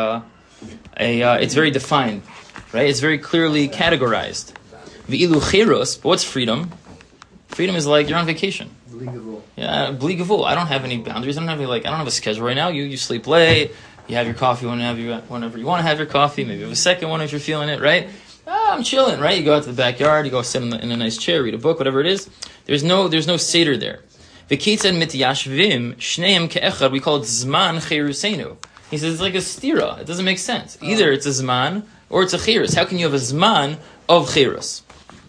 it's very defined, right? It's very clearly categorized. V'ilu chiros, but what's freedom? Freedom is like you're on vacation. Yeah, bli gavul. I don't have any boundaries. I don't have a schedule right now. You sleep late. You have your coffee whenever you want to have your coffee. Maybe you have a second one if you're feeling it, right? I'm chilling, right? You go out to the backyard. You go sit in a nice chair, read a book, whatever it is. There's no seder there. V'kitzad mityashvim shneim ke'echad. We call it zman cheruseinu. He says it's like a stira. It doesn't make sense. Either it's a zman or it's a cherus. How can you have a zman of cherus?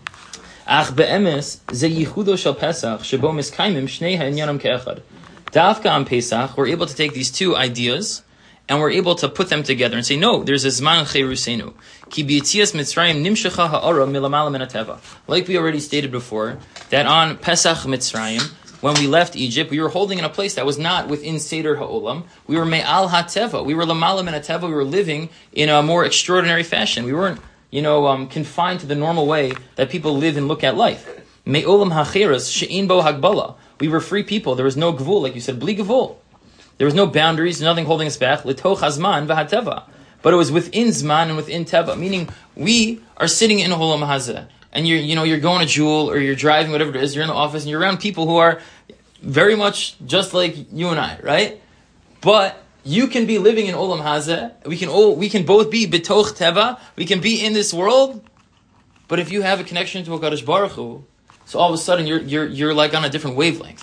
Ach be'emes ze yichudo shel Pesach shebo miskaimim shnei ha'inyanam ke'echad. Dafka on Pesach, we're able to take these two ideas and we're able to put them together and say, no, there's a zman cheruseinu. Ki b'yitzias Mitzrayim nimshecha ha'ara milamala min hateva. Like we already stated before, that on Pesach Mitzrayim, when we left Egypt, we were holding in a place that was not within Seder Ha'olam. We were me'al ha'teva. We were lamala min hateva. We were living in a more extraordinary fashion. We weren't, confined to the normal way that people live and look at life. Me'olam ha'cheres she'in bo hagbala. We were free people. There was no gvul, like you said, bli gvul. There was no boundaries, nothing holding us back. Litoch hazman v'hateva. But it was within zman and within teva, meaning we are sitting in olam hazeh, and you're going to Jewel or you're driving, whatever it is. You're in the office and you're around people who are very much just like you and I, right? But you can be living in olam hazeh. We can both be bitoch teva. We can be in this world. But if you have a connection to HaKadosh Baruch Hu, so all of a sudden you're like on a different wavelength.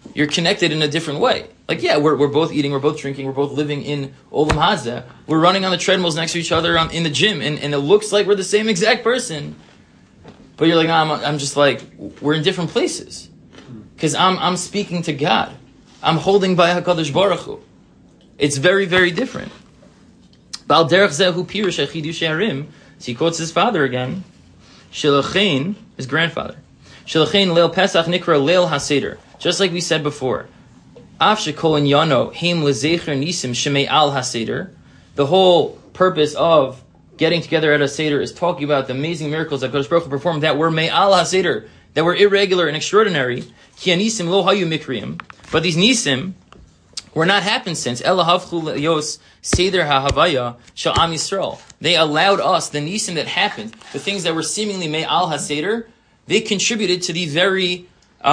you're connected in a different way. Like, yeah, we're both eating, we're both drinking, we're both living in Olam Hazeh. We're running on the treadmills next to each other in the gym, and it looks like we're the same exact person. But you're like, no, I'm just like, we're in different places. Because I'm speaking to God. I'm holding by HaKadosh Baruch Hu. It's very, very different. Bal derech zehu pirush hachidushei harim. So he quotes his father again. Shelachein, his grandfather. Shelachein leil Pesach nikra leil haseder. Just like we said before. Af shekol inyano heim lezecher nisim shemei al haseder. The whole purpose of getting together at a seder is talking about the amazing miracles that Kadosh Baruch Hu performed that were me'al haseder, that were irregular and extraordinary. Ki anisim lo hayu mikriim. But these nisim were not happenstance. Ela havchu le'yos seder ha'havaya shel am Yisrael. They allowed us, the nisim that happened, the things that were seemingly me'al haseder, they contributed to the very,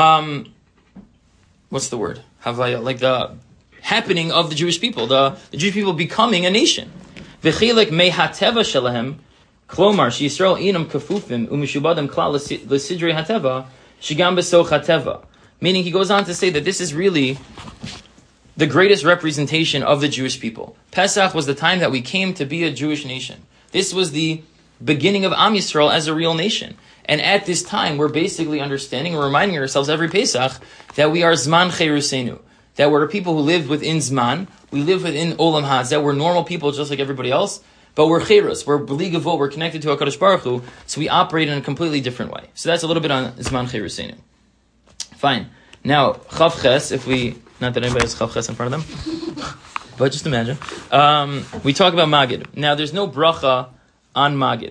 what's the word? Havaya, like the happening of the Jewish people, the Jewish people becoming a nation. V'chilek me'hateva shelahem, klomar, she'Yisrael inam kafufim, u'mishubadam klal l'sidrei hateva, shigam besoch hateva. Meaning he goes on to say that this is really the greatest representation of the Jewish people. Pesach was the time that we came to be a Jewish nation. This was the beginning of Am Yisrael as a real nation. And at this time, we're basically understanding and reminding ourselves every Pesach that we are Zman Cherusenu, that we're people who live within Zman, we live within Olam Hazeh, we're normal people just like everybody else, but we're Cherus, we're B'li Gavul, we're connected to HaKadosh Baruch Hu, so we operate in a completely different way. So that's a little bit on Zman Cherusenu. Fine. Now, Chav Ches, if we, not that anybody has Chav Ches in front of them, but just imagine. We talk about Magid. Now, there's no bracha on Magid.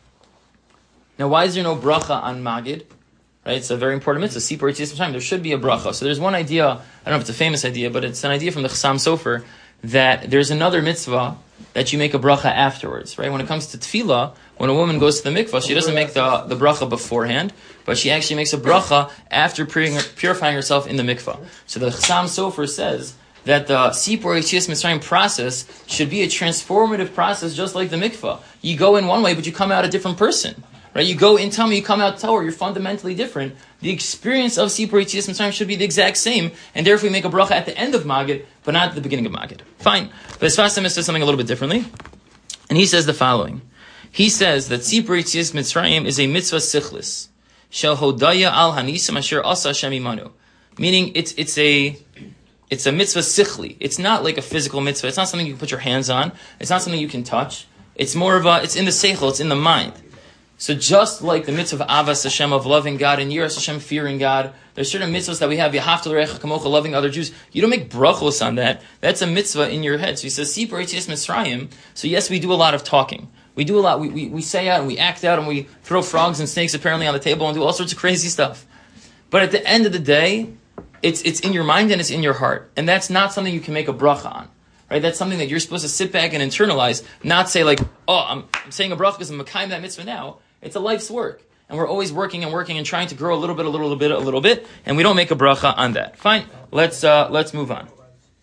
Now, why is there no bracha on Magid? Right, it's a very important mitzvah. Sipur Yitzias Mitzrayim. There should be a bracha. So there's one idea, I don't know if it's a famous idea, but it's an idea from the Chassam Sofer, that there's another mitzvah that you make a bracha afterwards, right? When it comes to tefillah, when a woman goes to the mikvah, she doesn't make the bracha beforehand, but she actually makes a bracha after purifying herself in the mikvah. So the Chassam Sofer says that the Sipur Yitzias Mitzrayim process should be a transformative process just like the mikvah. You go in one way, but you come out a different person. Right? You go in Tumah, you come out Torah, you're fundamentally different. The experience of Sipur Yitzias Mitzrayim should be the exact same, and therefore we make a bracha at the end of Magid, but not at the beginning of Magid. Fine. But Sfas Emes says something a little bit differently, and he says the following. He says that Sipur Yitzias Mitzrayim is a mitzvah sichlis, shel hodaya al hanisim asher asa Hashem imanu. Meaning it's a mitzvah sichli. It's not like a physical mitzvah. It's not something you can put your hands on. It's not something you can touch. It's more of it's in the seichel, it's in the mind. So just like the mitzvah of Avas Hashem, of loving God, and Yiras Hashem, fearing God, there's certain mitzvahs that we have, Yahavta l'recha kamocha, loving other Jews. You don't make brachos on that. That's a mitzvah in your head. So he says, Sipur Yitzias Mitzrayim. So yes, we do a lot of talking. We do a lot. We say out and we act out and we throw frogs and snakes apparently on the table and do all sorts of crazy stuff. But at the end of the day, it's in your mind and it's in your heart. And that's not something you can make a bracha on. Right? That's something that you're supposed to sit back and internalize, not say like, oh, I'm saying a bracha because I'm makayim that mitzvah now. It's a life's work. And we're always working and trying to grow a little bit, and we don't make a bracha on that. Fine. Let's move on.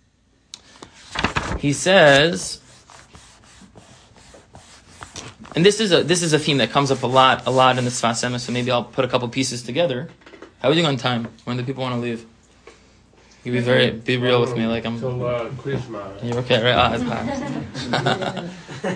He says, and this is a theme that comes up a lot in the Sfas Emes, so maybe I'll put a couple pieces together. How are you doing on time? When do people want to leave? You be real with me, like I'm. Till Krishma. You're okay, right?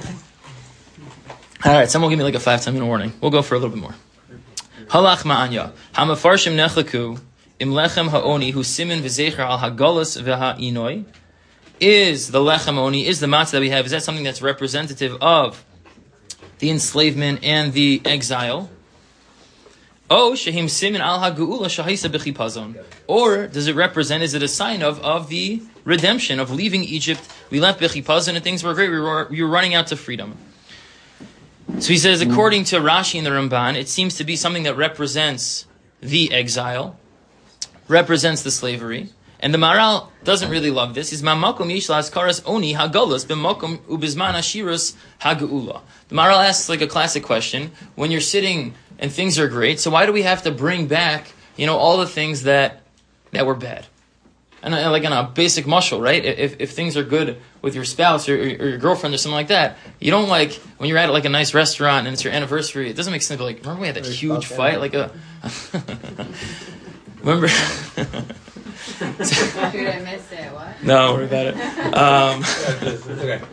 All right, someone will give me like a 5-10 minute warning. We'll go for a little bit more. Halach ma'anya. Hamafarshim nechaku im lechem ha'oni hu simin v'zecher al ha'galus v'ha'inoi. Is the lechem ha'oni, is the matzah that we have, is that something that's representative of the enslavement and the exile? Oh, shehim simin al ha'geula shahisa b'chipazon. Or does it represent, is it a sign of the redemption, of leaving Egypt? We left b'chipazon and things were great. We were running out to freedom. So he says, according to Rashi and the Ramban, it seems to be something that represents the exile, represents the slavery. And the Maharal doesn't really love this. He's mamakom yish la'askaras oni ha'galus b'makom ubizman ashirus ha'geula. The Maharal asks like a classic question. When you're sitting and things are great, so why do we have to bring back, all the things that were bad? And like on a basic mashal, right? If things are good with your spouse or your girlfriend or something like that, you don't like when you're at like a nice restaurant and it's your anniversary. It doesn't make sense. Like, remember we had that huge fight? Like remember? Dude, I missed it. What? No, don't worry about it. It's okay.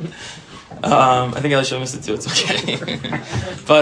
I think Elisha missed it too. It's okay. But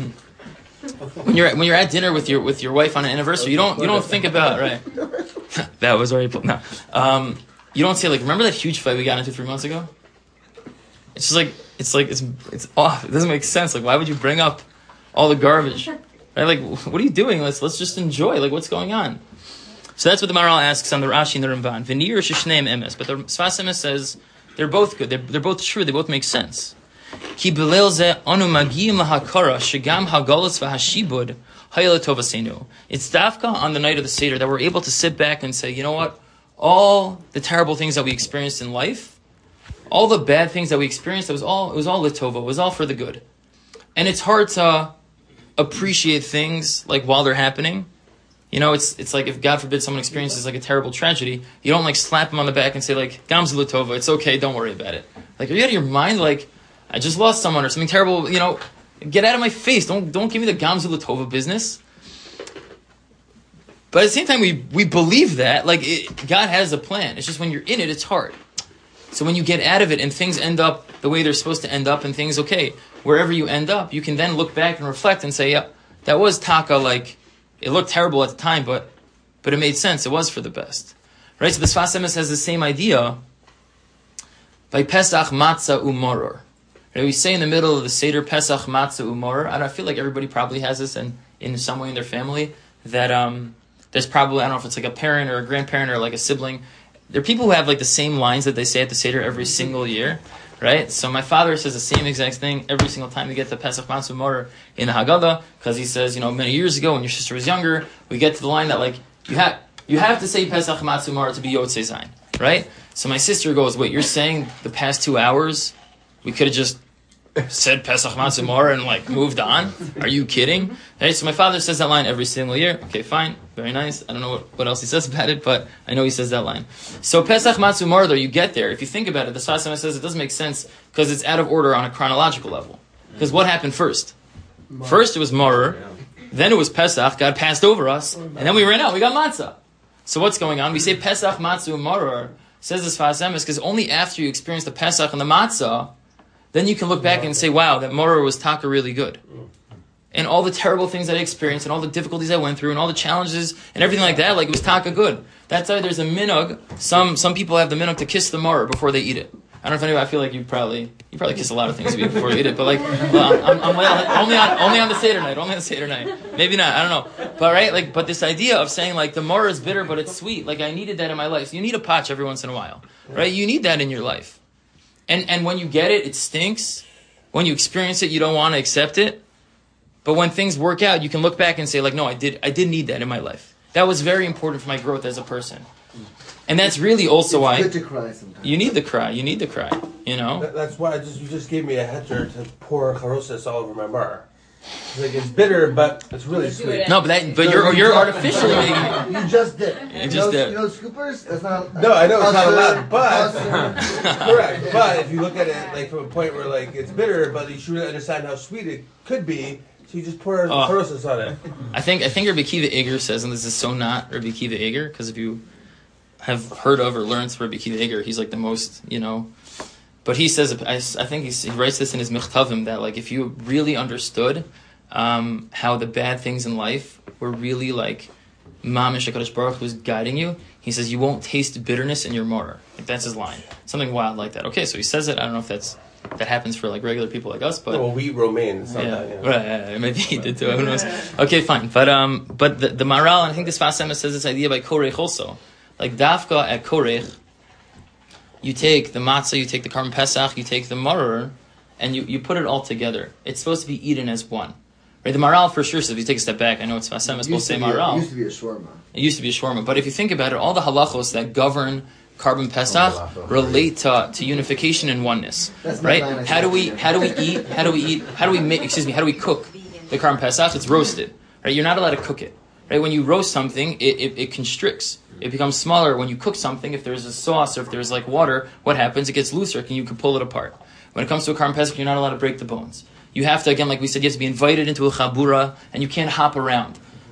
when you're at dinner with your wife on an anniversary, you don't think about right. That was already no. You don't say like, remember that huge fight we got into 3 months ago? It's just like it's off. It doesn't make sense. Like, why would you bring up all the garbage? Right? Like, what are you doing? Let's just enjoy. Like, what's going on? So that's what the Maharal asks on the Rashi and the Ramban. V'nir sheshneim emes, but the Sfas Emes says they're both good. They're both true. They both make sense. Ki b'leil zeh anu magiyim lahakara shegam hagolus v'hashibud hayel tovasenu. It's dafka on the night of the Seder that we're able to sit back and say, you know what? All the terrible things that we experienced in life, all the bad things that we experienced, it was all litova. It was all for the good. And it's hard to appreciate things like while they're happening. You know, it's like if God forbid someone experiences like a terrible tragedy, you don't like slap them on the back and say like, Gamzu Latova, it's okay, don't worry about it. Like, are you out of your mind? Like, I just lost someone or something terrible, you know, get out of my face. Don't give me the Gamzu Latova business. But at the same time, we believe that, like, God has a plan. It's just when you're in it, it's hard. So when you get out of it and things end up the way they're supposed to end up and things, okay, wherever you end up, you can then look back and reflect and say, yeah, that was taka, like, it looked terrible at the time, but it made sense. It was for the best. Right? So the Sfas Emes has the same idea. By Pesach matzah umoror. Right? We say in the middle of the Seder, Pesach matzah umoror. I feel like everybody probably has this in some way in their family, that there's probably, I don't know if it's like a parent or a grandparent or like a sibling. There are people who have like the same lines that they say at the Seder every single year, right? So my father says the same exact thing every single time we get to Pesach Matzah Umoror in the Haggadah, because he says, you know, many years ago when your sister was younger, we get to the line that like, you have to say Pesach Matzah Umoror to be Yotzei Zayin, right? So my sister goes, wait, you're saying the past 2 hours we could have just said Pesach Matzah Umoror and like moved on? Are you kidding? Right? So my father says that line every single year. Okay, fine, very nice. I don't know what else he says about it, but I know he says that line. So Pesach Matzah Umoror, though, you get there. If you think about it, the Sfas Emes says it doesn't make sense because it's out of order on a chronological level. Because what happened first? First it was Moror, then it was Pesach. God passed over us, and then we ran out. We got Matzah. So what's going on? We say Pesach Matzah Umoror, says the Sfas Emes, because only after you experience the Pesach and the Matzah, then you can look back and say, wow, that Moror was taka really good. And all the terrible things that I experienced and all the difficulties I went through and all the challenges and everything like that, like it was taka good. That's why there's a minhag. Some people have the minhag to kiss the Moror before they eat it. I don't know if anybody, I feel like you probably kiss a lot of things before you eat it, but like, well, I'm only on the Seder night, Maybe not, I don't know. But right, but this idea of saying like the Moror is bitter but it's sweet, like I needed that in my life. So you need a patch every once in a while, right? You need that in your life. And when you get it, it stinks. When you experience it, you don't want to accept it. But when things work out, you can look back and say, like, no, I did need that in my life. That was very important for my growth as a person. And that's really also why it's good to cry sometimes. You need to cry. You know. That's why you just gave me a heter to pour charosas all over my bar. It's bitter, but it's really sweet. No, but you're artificially making it. You just did. You just did. You know scoopers? That's not. No, I know it's not allowed, but correct. But if you look at it like from a point where like it's bitter, but you should really understand how sweet it could be, so you just pour charosas on it. I think Rabbi Akiva Eger says, and this is so not Rabbi Akiva Eger, because if you have heard of or learned from Rabbi Akiva Eger, he's like the most, you know. But he says, I think he writes this in his Mechtavim, that like if you really understood how the bad things in life were really like Mamish HaKadosh Baruch Hu was guiding you, he says you won't taste bitterness in your mortar. Like that's his line. Something wild like that. Okay, so he says it. I don't know if that happens for like regular people like us, but well, we Romaine. It's not that, you know. Right, maybe he did too. Who knows? Okay, fine. But the Maharal, and I think this Sfas Emes says this idea by Korech also. Like dafka at Korech, you take the matzah, you take the Karban Pesach, you take the maror, and you put it all together. It's supposed to be eaten as one. Right? The Maharal for sure says, if you take a step back, I know it's Sfas Emes, we'll say Maharal. It used to be a shawarma. It used to be a shawarma. But if you think about it, all the halachos that govern Karban Pesach relate to unification and oneness. Right? How do we cook the Karban Pesach? It's roasted. Right? You're not allowed to cook it. Right? When you roast something, it constricts. It becomes smaller. When you cook something, if there's a sauce or if there's like water, what happens? It gets looser and you can pull it apart. When it comes to a Karban Pesach, you're not allowed to break the bones. You have to, again, like we said, you have to be invited into a chabura and you can't hop around.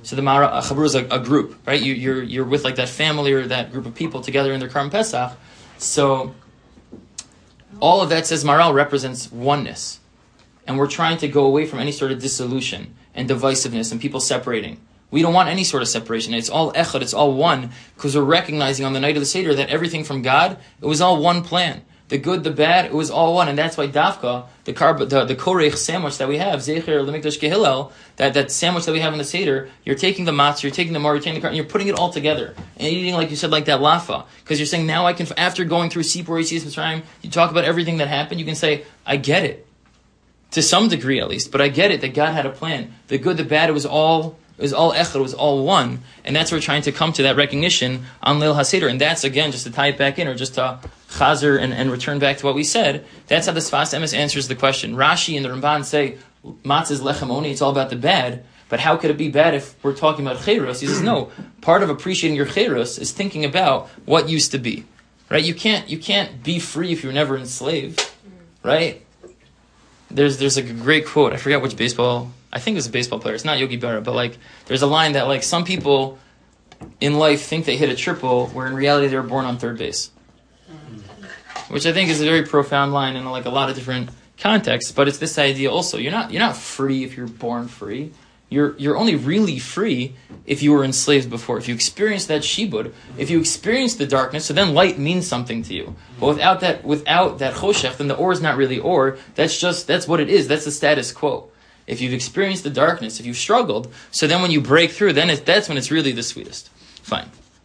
So the Chabura is a group, right? You're with like that family or that group of people together in their Karm Pesach. So all of that, says Maral, represents oneness. And we're trying to go away from any sort of dissolution and divisiveness and people separating. We don't want any sort of separation. It's all echad, it's all one, because we're recognizing on the night of the Seder that everything from God, it was all one plan. The good, the bad, it was all one. And that's why Dafka, the korech sandwich that we have, Zecher L'Mikdash Kehillel, that sandwich that we have in the Seder, you're taking the matzah, you're taking the mar, you're taking the and you're putting it all together. And eating, like you said, like that lafa. Because you're saying, now I can, after going through Sipur Yitzias Mitzrayim, you talk about everything that happened, you can say, I get it. To some degree at least, but I get it that God had a plan. The good, the bad, it was all echad, it was all one, and that's where we're trying to come to that recognition on Leil HaSeder, and that's again just to tie it back in, or just to chazer and return back to what we said. That's how the Sfas Emes answers the question. Rashi and the Ramban say matzah is lechem oni; it's all about the bad. But how could it be bad if we're talking about cheiros? He says no. Part of appreciating your cheiros is thinking about what used to be, right? You can't be free if you were never enslaved, right? There's like a great quote. I forget which baseball. I think it was a baseball player. It's not Yogi Berra, but like there's a line that like some people in life think they hit a triple, where in reality they were born on third base, which I think is a very profound line in like a lot of different contexts. But it's this idea also. You're not free if you're born free. You're only really free if you were enslaved before. If you experience that shibud, if you experience the darkness, so then light means something to you. But without that choshech, then the or is not really or. That's what it is. That's the status quo. If you've experienced the darkness, if you've struggled, so then when you break through, that's when it's really the sweetest. Fine.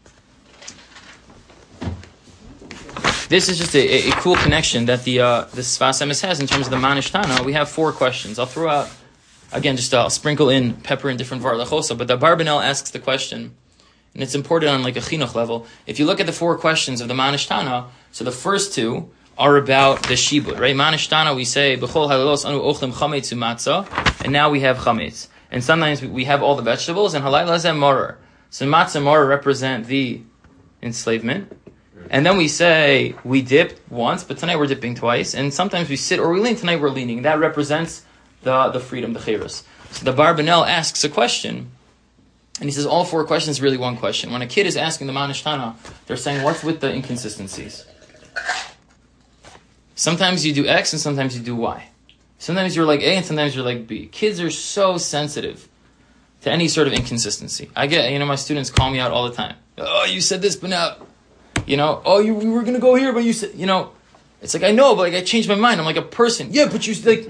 This is just a cool connection that the Sfas Emes has in terms of the Manishtana. We have 4 questions. I'll throw out. Again, just sprinkle in pepper in different varlachosa. But the Barbanel asks the question, and it's important on like a chinuch level. If you look at the 4 questions of the Manishtana, so the first 2 are about the shibud, right? Manishtana, we say, B'chol halalos anu ochlim chametz u'matzah, and now we have chametz. And sometimes we have all the vegetables, and halayla zeh morer. So matzah and morer represent the enslavement. And then we say, we dipped once, but tonight we're dipping twice. And sometimes we sit or we lean, tonight we're leaning. That represents the freedom, the cheiros. So the Barbanel asks a question, and he says all 4 questions really one question. When a kid is asking the Manishtana, they're saying, what's with the inconsistencies? Sometimes you do X and sometimes you do Y. Sometimes you're like A and sometimes you're like B. Kids are so sensitive to any sort of inconsistency. I get, my students call me out all the time. Oh, you said this, but now, we were going to go here, but you said, it's like, I know, but like I changed my mind. I'm like a person. Yeah, but you like,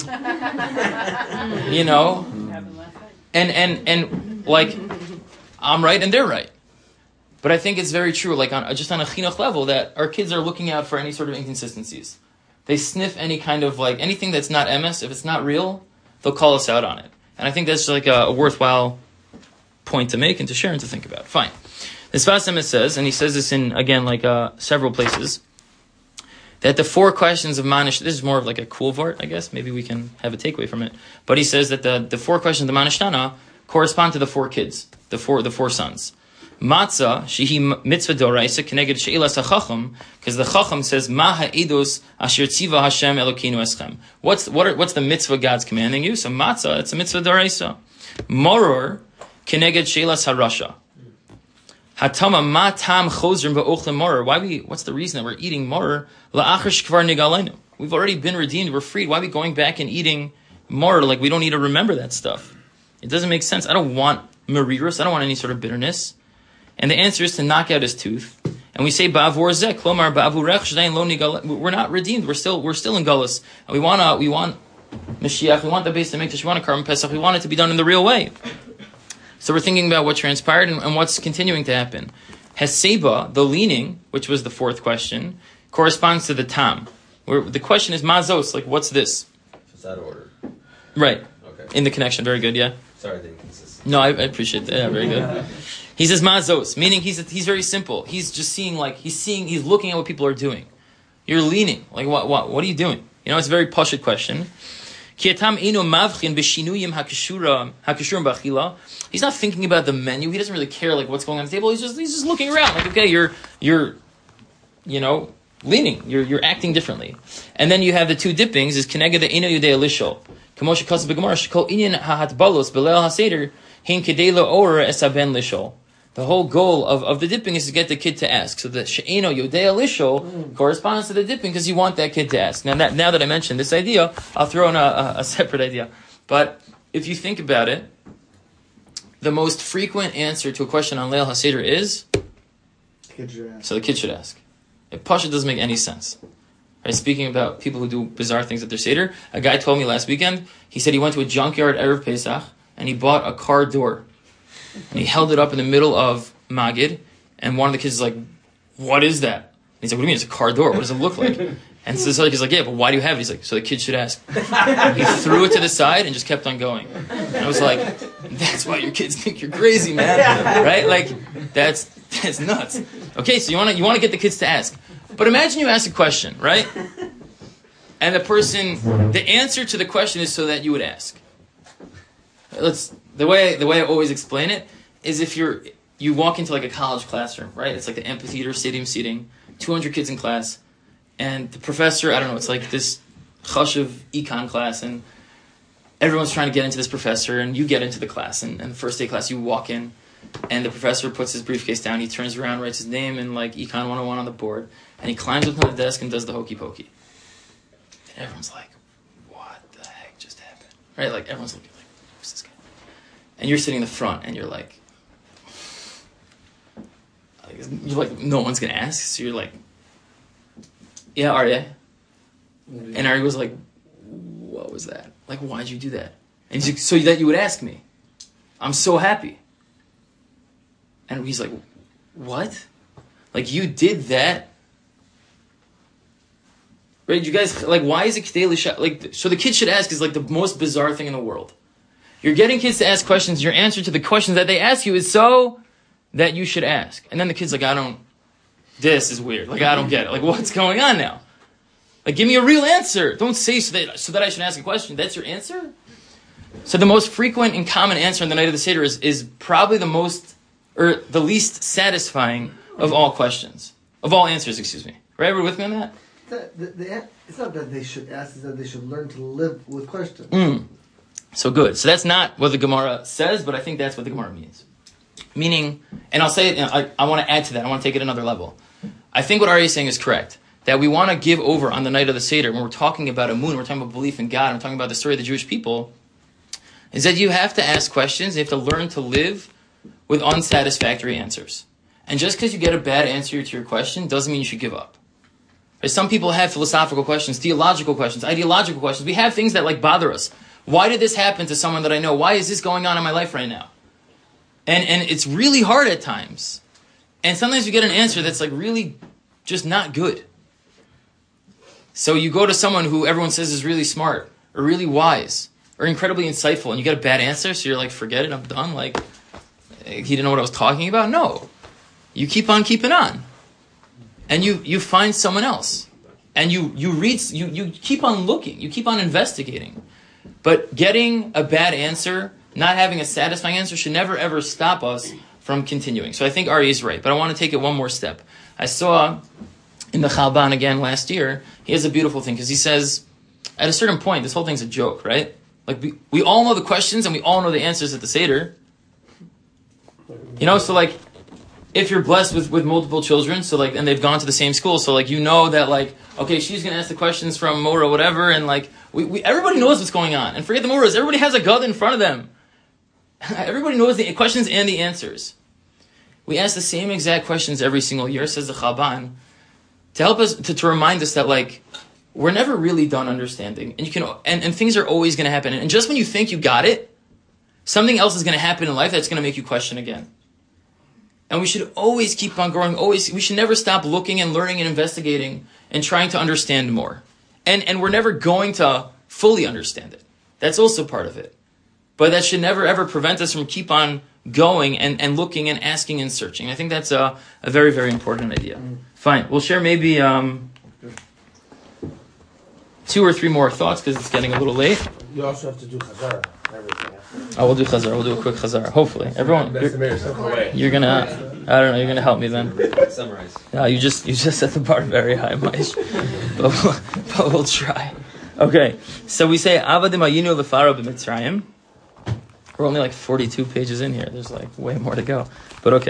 and like, I'm right and they're right. But I think it's very true, like just on a chinuch level, that our kids are looking out for any sort of inconsistencies. They sniff any kind of like, anything that's not emes, if it's not real, they'll call us out on it. And I think that's like a worthwhile point to make and to share and to think about. Fine. The Sfas Emes says, and he says this in, again, like several places, that the 4 questions of Manish, this is more of like a cool vart, I guess. Maybe we can have a takeaway from it. But he says that the 4 questions of the Manishtana correspond to the 4 kids, the four sons. Matzah, shehi mitzvah doraisa, keneged she'ilas hachacham, because the chacham says, ma ha'edos asher tziva Hashem Elokeinu eschem. What's the mitzvah God's commanding you? So matzah, it's a mitzvah doraisa. Moror, keneged she'ilas harasha. Hatama ma tam chozrim ba'ochlem moror. What's the reason that we're eating moror? La'achar shkvar nigalenu. We've already been redeemed, we're freed. Why are we going back and eating moror? Like we don't need to remember that stuff. It doesn't make sense. I don't want merirus. I don't want any sort of bitterness. And the answer is to knock out his tooth. And we say ba'avur zeh, klomar ba'avurech shdayin lo nigalenu. We're not redeemed. We're still in Gullus. And we want Mashiach. We want the Beis Hamikdash. We want a Karban Pesach. We want it to be done in the real way. So we're thinking about what transpired and what's continuing to happen. Heseba, the leaning, which was the 4th question, corresponds to the tam. Where the question is mazos, like what's this? It's out of order. Right. Okay. In the connection, very good, yeah. Sorry, the inconsistency. No, I appreciate that. Yeah, very good. He says mazos, meaning he's very simple. He's just seeing, he's looking at what people are doing. You're leaning. Like what are you doing? It's a very pashut question. He's not thinking about the menu. He doesn't really care like what's going on the table. He's just looking around. Like, okay, you're leaning. You're acting differently. And then you have the 2 dippings. Is keneged the ino yudei lishol. Kamosha kasab b'gemara shekol inyan hahatbalos b'leil haseder Hin kedela ora esaben lishol. The whole goal of the dipping is to get the kid to ask. So the she'eno yodea lishol corresponds to the dipping because you want that kid to ask. Now that I mentioned this idea, I'll throw in a separate idea. But if you think about it, the most frequent answer to a question on Leil HaSeder is, so the kid should ask. It Pasha doesn't make any sense. Right? Speaking about people who do bizarre things at their Seder, a guy told me last weekend, he said he went to a junkyard Erev Pesach, and he bought a car door. And he held it up in the middle of Magid, and one of the kids is like, what is that? And he's like, what do you mean? It's a car door. What does it look like? And so the kid's like, yeah, but why do you have it? He's like, so the kid should ask. He threw it to the side and just kept on going. And I was like, that's why your kids think you're crazy, man. Right? Like, that's nuts. Okay, so you want to get the kids to ask. But imagine you ask a question, right? And the answer to the question is so that you would ask. The way I always explain it is if you walk into like a college classroom, right? It's like the amphitheater stadium seating, 200 kids in class, and the professor, I don't know, it's like this chashuv econ class, and everyone's trying to get into this professor, and you get into the class, and the first day class, you walk in, and the professor puts his briefcase down, he turns around, writes his name in like Econ 101 on the board, and he climbs up on the desk and does the hokey pokey. And everyone's like, what the heck just happened? Right? Like, everyone's looking like, who's this guy? And you're sitting in the front, and you're like, no one's going to ask, so you're like, yeah, Arya. And Arya was like, what was that? Like, why'd you do that? And he's like, so that you would ask me. I'm so happy. And he's like, what? Like, you did that? Right, you guys, like, why is it K'dei L'Shah? Like, so the kid should ask is like the most bizarre thing in the world. You're getting kids to ask questions, your answer to the questions that they ask you is so that you should ask. And then the kid's like, this is weird. Like, I don't get it. Like, what's going on now? Like, give me a real answer. Don't say so that I should ask a question. That's your answer? So the most frequent and common answer on the night of the Seder is probably the least satisfying of all questions. Of all answers, excuse me. Right? Everyone with me on that? It's not that they should ask, it's that they should learn to live with questions. So good. So that's not what the Gemara says, but I think that's what the Gemara means. Meaning, and I'll say it, I want to add to that. I want to take it another level. I think what Ari is saying is correct. That we want to give over on the night of the Seder, when we're talking about Amun, we're talking about belief in God, we're talking about the story of the Jewish people, is that you have to ask questions, you have to learn to live with unsatisfactory answers. And just because you get a bad answer to your question doesn't mean you should give up. Right? Some people have philosophical questions, theological questions, ideological questions. We have things that like bother us. Why did this happen to someone that I know? Why is this going on in my life right now? And it's really hard at times. And sometimes you get an answer that's like really just not good. So you go to someone who everyone says is really smart, or really wise, or incredibly insightful, and you get a bad answer, so you're like, forget it, I'm done. Like, he didn't know what I was talking about? No. You keep on keeping on. And you find someone else. And you keep on looking, you keep on investigating. But getting a bad answer, not having a satisfying answer, should never ever stop us from continuing. So I think Ari is right, but I want to take it one more step. I saw in the Chalban again last year, he has a beautiful thing, because he says, at a certain point, this whole thing's a joke, right? Like, we all know the questions, and we all know the answers at the Seder. You know, so like, if you're blessed with multiple children, so like, and they've gone to the same school, so like, you know that like, okay, she's going to ask the questions from Mora, whatever, and like, we everybody knows what's going on. And forget the Moras, everybody has a God in front of them. Everybody knows the questions and the answers. We ask the same exact questions every single year, says the Chalban, to help us, to remind us that like, we're never really done understanding. And you can, and things are always going to happen. And just when you think you got it, something else is going to happen in life that's going to make you question again. And we should always keep on growing, we should never stop looking and learning and investigating and trying to understand more. And we're never going to fully understand it. That's also part of it. But that should never ever prevent us from keep on going and looking and asking and searching. I think that's a very, very important idea. Fine. We'll share maybe 2 or 3 more thoughts because it's getting a little late. You also have to do Chazara. Everything. We'll do Chazara. We'll do a quick Chazara. Hopefully. Everyone, you're going to, I don't know, you're going to help me then. Summarize. No, you just set the bar very high, Maish. but we'll try. Okay. So we say, Avadim Ayinu Lefaro b'Mitzrayim. We're only like 42 pages in here. There's like way more to go. But okay.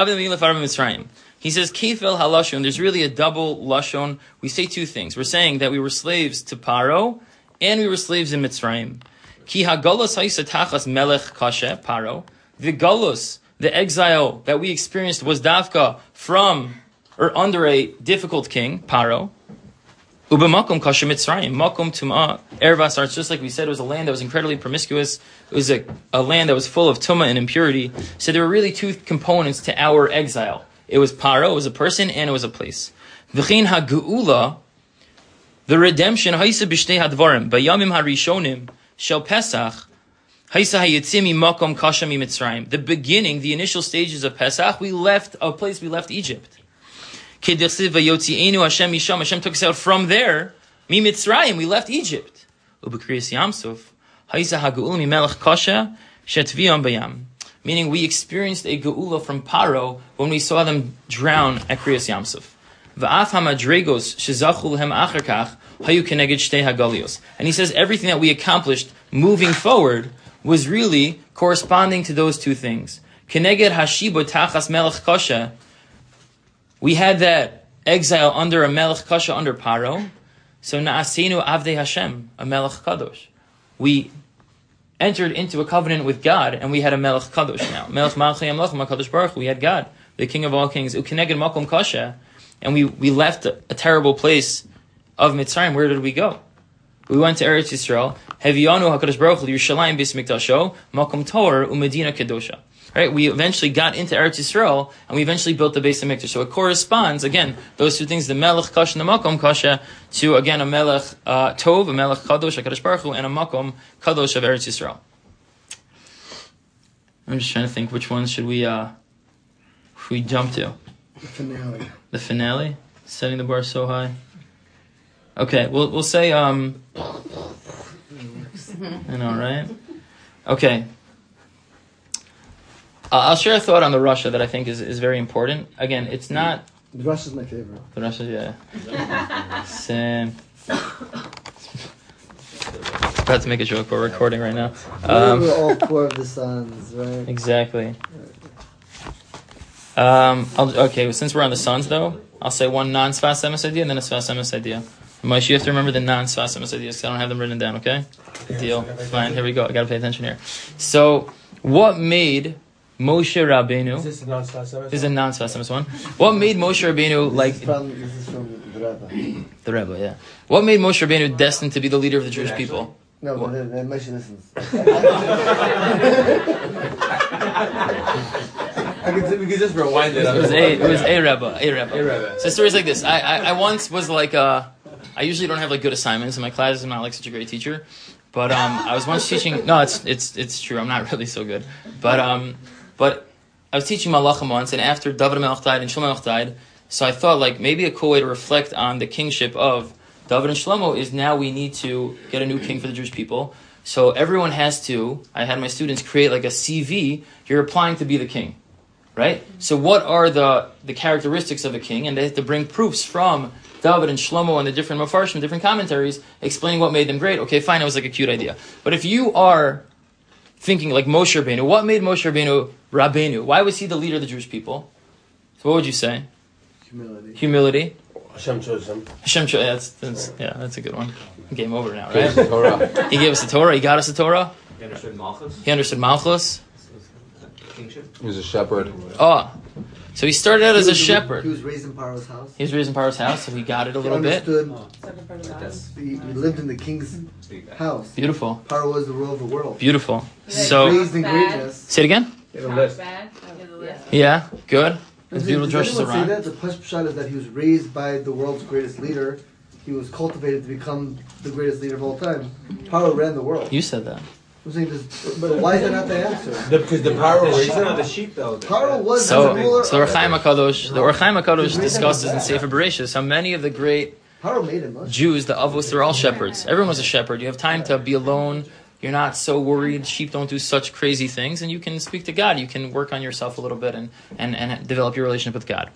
He says, Kefel halashon. There's really a double lashon. We say two things. We're saying that we were slaves to Paro, and we were slaves in Mitzrayim. Ki hagalos haisa tachas melech kashe, Paro. The galus, the exile that we experienced was dafka from, or under a difficult king, Paro. Ubemakom kashe Mitzrayim. Makom tumah ervas arts. Just like we said, it was a land that was incredibly promiscuous. It was a land that was full of tumah and impurity. So there were really two components to our exile. It was Paro, it was a person, and it was a place. V'chein ha'geula, the redemption, haisa b'shtei hadvarim, bayamim harishonim, shel Pesach, haisa hayitzim makom kasha mitzrayim. The beginning, the initial stages of Pesach, we left a place, we left Egypt. K'dersiv v'yotzi'enu Hashem misham, Hashem took us out from there, mitzrayim, we left Egypt. U'b'kriyas yamsuf, haisa ha'geula mimelech kasha, shetviyam bayam. Meaning we experienced a geula from Paro when we saw them drown at Kriyas Yamsuf. V'af hamadregos shezachu lehem acher kach hayu keneged shtei hagalios. And he says everything that we accomplished moving forward was really corresponding to those two things. Keneged hashibo tachas melech kasha. We had that exile under a melech kasha under Paro. So na'asenu avdei Hashem, a melech kadosh. We entered into a covenant with God, and we had a Melech Kadosh now. Melech Malchei Amlach HaKadosh Baruch Hu. We had God, the King of all kings. Ukeneged Makom Kasha. And we left a terrible place of Mitzrayim. Where did we go? We went to Eretz Yisrael. Heviyanu HaKadosh Baruch Hu Yerushalayim Bis Mikdasho Makom Torah Umedina Kedosha. Right? We eventually got into Eretz Yisrael, and we eventually built the Beis HaMikdash. So it corresponds, again, those two things, the Melech Kasha and the Makom Kasha, to, again, a Melech Tov, a Melech Kadosh, HaKadosh Baruch Hu, and a Makom Kadosh of Eretz Yisrael. I'm just trying to think, which ones should we jump to? The finale. The finale? Setting the bar so high? Okay, we'll say, I know, right? Okay. I'll share a thought on the Russia that I think is very important. Again, it's not... The Russia's my favorite. The Russia, yeah. Same. About to make a joke, we're recording right now. We're all four of the sons, right? Exactly. Okay, since we're on the sons, though, I'll say one non-Sfas Emes idea and then a Sfas Emes idea. Moshe, you have to remember the non-Sfas Emes ideas because I don't have them written down, okay? Deal. Fine, here we go. I got to pay attention here. So, what made Moshe Rabbeinu... Is this a non-Sfas Emes? This is a non-Sfas Emes one. What made Moshe Rabbeinu like... This is from the Rebbe. The Rebbe, yeah. What made Moshe Rabbeinu destined to be the leader of the Jewish people? No, but Moshe listens. We could just rewind it. It was a Rebbe. So stories like this. I once was like I usually don't have like good assignments in my classes. I'm not like such a great teacher, but I was once teaching. No, it's true. I'm not really so good, but I was teaching Malachim once, and after David Melech died and Shlomo Melech died, so I thought like maybe a cool way to reflect on the kingship of David and Shlomo is now we need to get a new king for the Jewish people. So everyone has to. I had my students create like a CV. You're applying to be the king. Right? So what are the characteristics of a king? And they have to bring proofs from David and Shlomo and the different Mefarshim, different commentaries, explaining what made them great. Okay, fine, it was like a cute idea. But if you are thinking like Moshe Rabbeinu, what made Moshe Rabbeinu Rabbeinu? Why was he the leader of the Jewish people? So what would you say? Humility. Hashem chose him. That's a good one. Game over now, right? He gave us the Torah. He got us the Torah. He understood Malchus. He understood Malchus. He was a shepherd. Oh, so he started out as a shepherd. He was raised in Paro's house. He was raised in Paro's house, so he got it a little bit. He lived in the king's house. Beautiful. Paro was the ruler of the world. Beautiful. So So, raised in greatness. say it again. Not bad. Yeah, good. That's beautiful. Does Drushes anyone say around. that? The Pashut is that he was raised by the world's greatest leader. He was cultivated to become the greatest leader of all time. Paro ran the world. You said that. I'm saying this, but why is that not the answer? Because the power raised him. The sheep, though. Paro was So, the ruler. the Or Chaim HaKadosh discusses in Sefer Bereshis how many of the great Paro made him. Jews, the Avos, they're all shepherds. Everyone was a shepherd. You have time to be alone. You're not so worried. Sheep don't do such crazy things, and you can speak to God. You can work on yourself a little bit and develop your relationship with God.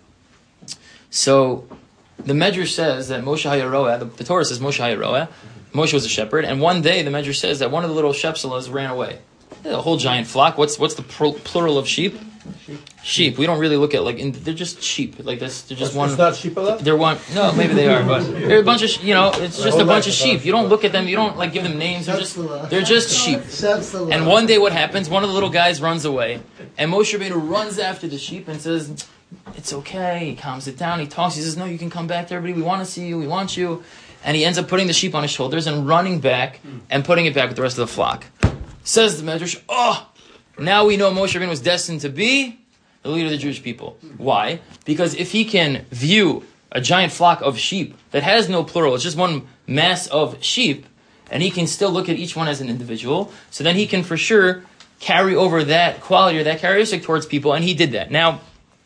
So, the Medrash says that Moshe Hayaroah, the Torah says Moshe Hayaroah, Moshe was a shepherd, and one day the Medrash says that one of the little shepselas ran away. A whole giant flock. What's the plural of sheep? Sheep. We don't really look at they're just sheep. Like this, they're just one. It's not sheep. They're one. No, maybe they are, but they're a bunch of. It's just a bunch of sheep. You don't look at them. You don't give them names. They're just sheep. And one day, what happens? One of the little guys runs away, and Moshe Rabbeinu runs after the sheep and says, "It's okay." He calms it down. He talks. He says, "No, you can come back to everybody. We want to see you. We want you." And he ends up putting the sheep on his shoulders and running back and putting it back with the rest of the flock. Says the Medrash, now we know Moshe Rabbeinu was destined to be the leader of the Jewish people. Why? Because if he can view a giant flock of sheep that has no plural, it's just one mass of sheep, and he can still look at each one as an individual, so then he can for sure carry over that quality or that characteristic towards people, and he did that. Now,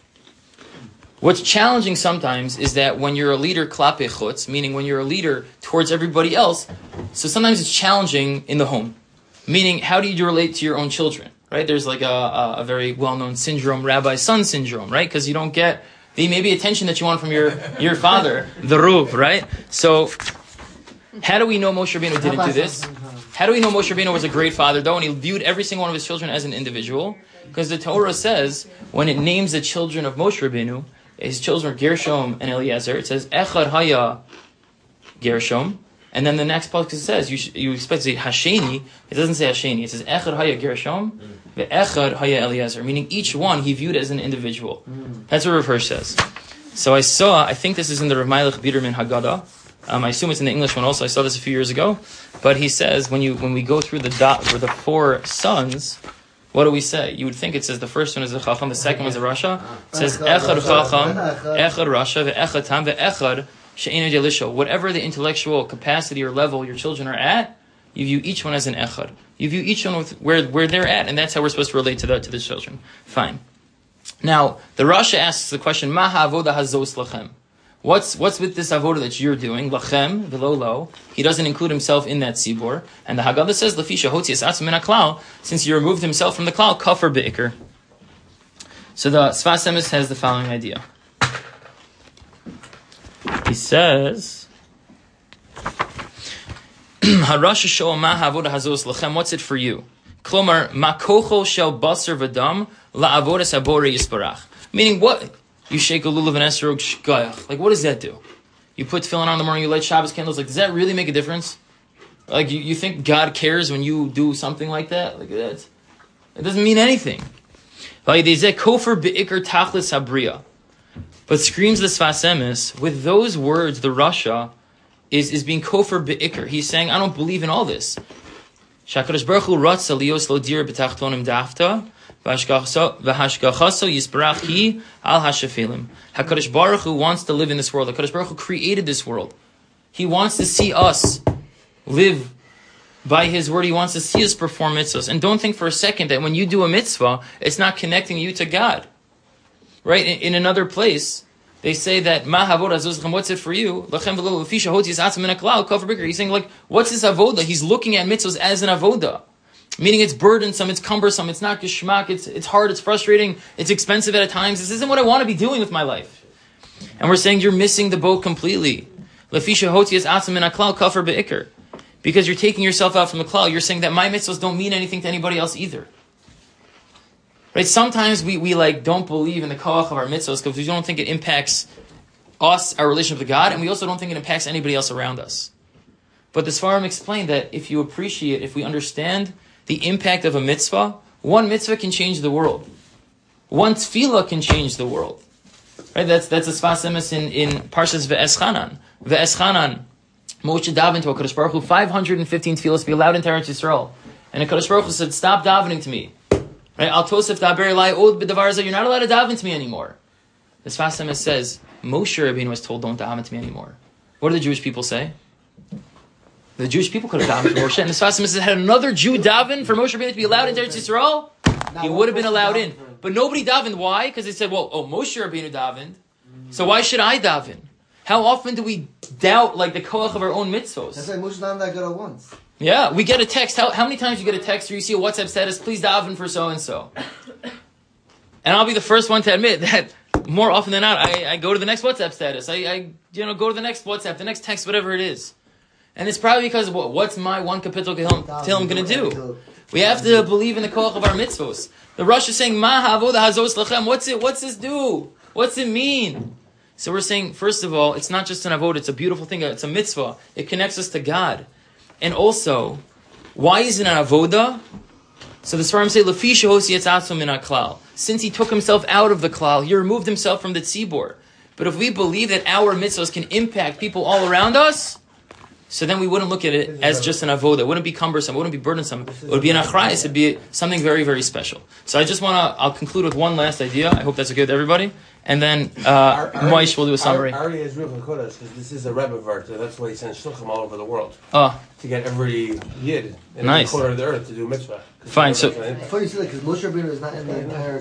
what's challenging sometimes is that when you're a leader klape chutz, meaning when you're a leader towards everybody else, so sometimes it's challenging in the home. Meaning, how do you relate to your own children, right? There's like a very well-known syndrome, rabbi-son syndrome, right? Because you don't get the maybe attention that you want from your father, the Ruv, right? So, how do we know Moshe Rabbeinu didn't do this? How do we know Moshe Rabbeinu was a great father, though, and he viewed every single one of his children as an individual? Because the Torah says, when it names the children of Moshe Rabbeinu, his children are Gershom and Eliezer, it says, Echad Haya Gershom. And then the next pasuk says, you expect to say Hasheni. It doesn't say Hasheni. It says Echad Haya Gershom, ve'Echad Haya Eliezer, meaning each one he viewed as an individual. That's what Rav Hirsch says. So I think this is in the Rav Meilech Biderman Haggadah. I assume it's in the English one also. I saw this a few years ago. But he says, when we go through the four sons, what do we say? You would think it says the first one is the Chacham, the second one is the Rasha. It says Echad Chacham, Echad Rasha, ve'Echad Tam, ve'Echad She'ena Delisho. Whatever the intellectual capacity or level your children are at, you view each one as an echad. You view each one with where they're at, and that's how we're supposed to relate to the children. Fine. Now, the Rasha asks the question, Ma ha'avoda hazos lachem? What's with this avoda that you're doing? Lachem, v'lo lo. He doesn't include himself in that tzibor. And the Haggadah says, Lafisha hotzias atzum min haklal, since he removed himself from the klal, kafar be'ikr. So the Sfas Emes has the following idea. He says, what's it for you? Klomar, makocho shel basar v'dam la'avodas habore yisparach. Meaning what? You shake a lulav and esrog shkayach. Like what does that do? You put tefillin on in the morning, you light Shabbos candles. Like does that really make a difference? Like you think God cares when you do something like that? Like that? It doesn't mean anything. Kofer be'ikr tachlis habriya. But screams the Sfas Emes, with those words, the Rasha is being kofer be'ikr. He's saying, I don't believe in all this. Shakadosh Baruch Hu ratza lios lo dir b'tachtonim dafta, v'hashgachaso yisparach hi al hashafilim. HaKadosh Baruch Hu wants to live in this world. HaKadosh Baruch Hu created this world. He wants to see us live by His word. He wants to see us perform mitzvahs. And don't think for a second that when you do a mitzvah, it's not connecting you to God. Right? In another place, they say that Ma havoda zuzchem, what's it for you? Lachem v'lo lefisha hotzias atzum min haklal kafar be'ikr. He's saying like, what's this avoda? He's looking at mitzvahs as an avoda, meaning it's burdensome, it's cumbersome, it's not geshmak, it's hard, it's frustrating, it's expensive at times. This isn't what I want to be doing with my life. And we're saying you're missing the boat completely. Lefisha hotzias atzum min haklal kafar be'ikr, because you're taking yourself out from the klal. You're saying that my mitzvahs don't mean anything to anybody else either. Right? Sometimes we don't believe in the koach of our mitzvahs because we don't think it impacts us, our relationship with God, and we also don't think it impacts anybody else around us. But the Sfarim explained that if you appreciate, if we understand the impact of a mitzvah, one mitzvah can change the world. One tefillah can change the world. Right? That's a Sfas Emes in Parshas Ve'eschanan. Ve'eschanan, Moshe davened to HaKadosh Baruch Hu, 515 tefillahs to be allowed into Eretz Yisrael. And HaKadosh Baruch Hu said, stop davening to me. Right? Al tosef daber elai od b'davar zeh. You're not allowed to daven to me anymore. The Sfas Emes says, Moshe Rabbeinu was told, don't daven to me anymore. What do the Jewish people say? The Jewish people could have davened for Moshe. And the Sfas Emes said, had another Jew daven for Moshe Rabbeinu to be allowed into Eretz Yisrael, he would have been allowed in. But nobody davened. Why? Because they said, Moshe Rabbeinu davened, so why should I daven? How often do we doubt like the koach of our own mitzvos? That's like Moshe davened that good at once. Yeah, we get a text. How many times you get a text or you see a WhatsApp status, please daven for so-and-so. And I'll be the first one to admit that more often than not, I go to the next WhatsApp status. I go to the next WhatsApp, the next text, whatever it is. And it's probably because, what's my one kapitel Tehillim going to do? We have to believe in the koach of our mitzvos. The Rosh is saying, Ma ha'avoda hazos lachem. What's this do? What's it mean? So we're saying, first of all, it's not just an avodah, it's a beautiful thing, it's a mitzvah. It connects us to God. And also, why is it an avodah? So the Sfarim say, Lefi shehosi etzatzo min haklal. Since he took himself out of the klal, he removed himself from the tzibor. But if we believe that our mitzvahs can impact people all around us, so then we wouldn't look at it as just an avodah. It wouldn't be cumbersome. It wouldn't be burdensome. It would be an achrayis. It'd be something very, very special. So I'll conclude with one last idea. I hope that's okay with everybody. And then Moish will do a summary. Ari is real kodesh because this is a Rebbe vart. That's why he sends shluchim all over the world. To get every yid in nice. every corner of the earth to do mitzvah. Fine. So funny you say that because Moshe Rabbeinu is not in the entire.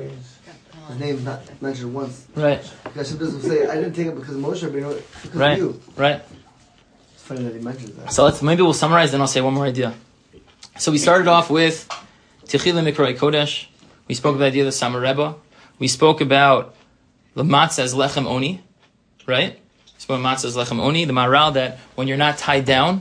His name's not mentioned once. Right. Hashem doesn't say, I didn't take it because of Moshe Rabbeinu, because right. of you. Right. It's funny that he mentions that. So maybe we'll summarize, then I'll say one more idea. So we started off with Techila Mikroi Kodesh. We spoke about the idea of the Summer Rebbe. We spoke about the matzah as lechem oni, right? We spoke about matzah as lechem oni. The maral that when you're not tied down,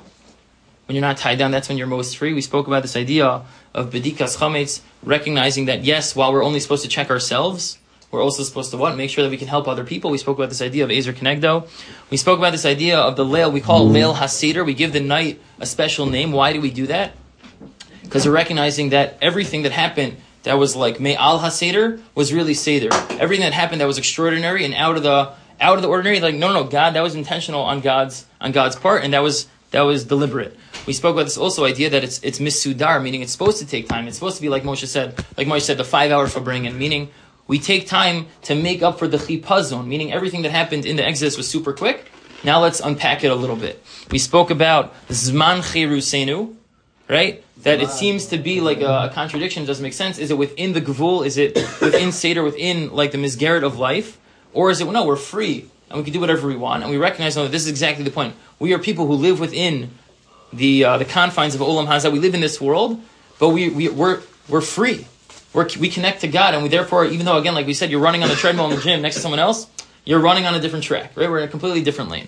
that's when you're most free. We spoke about this idea of bedikas chametz, recognizing that yes, while we're only supposed to check ourselves, we're also supposed to what? Make sure that we can help other people. We spoke about this idea of Ezer Kenegdo. We spoke about this idea of the Leil. We call it Leil HaSeder. We give the night a special name. Why do we do that? Because we're recognizing that everything that happened that was like Me'al HaSeder was really Seder. Everything that happened that was extraordinary and out of the ordinary, like no, God, that was intentional on God's part, and that was deliberate. We spoke about this also idea that it's misudar, meaning it's supposed to take time. It's supposed to be like Moshe said, the 5-hour farbringen, meaning we take time to make up for the chipazon, meaning everything that happened in the Exodus was super quick. Now let's unpack it a little bit. We spoke about Zman Chirusenu, right? That it seems to be like a contradiction, it doesn't make sense. Is it within the gvul? Is it within Seder, within like the misgaret of life? Or is it, no, we're free and we can do whatever we want. And we recognize that this is exactly the point. We are people who live within the confines of Olam Hazeh. We live in this world, but we're free. We connect to God, and we therefore, even though, again, like we said, you're running on the treadmill in the gym next to someone else, you're running on a different track, right? We're in a completely different lane.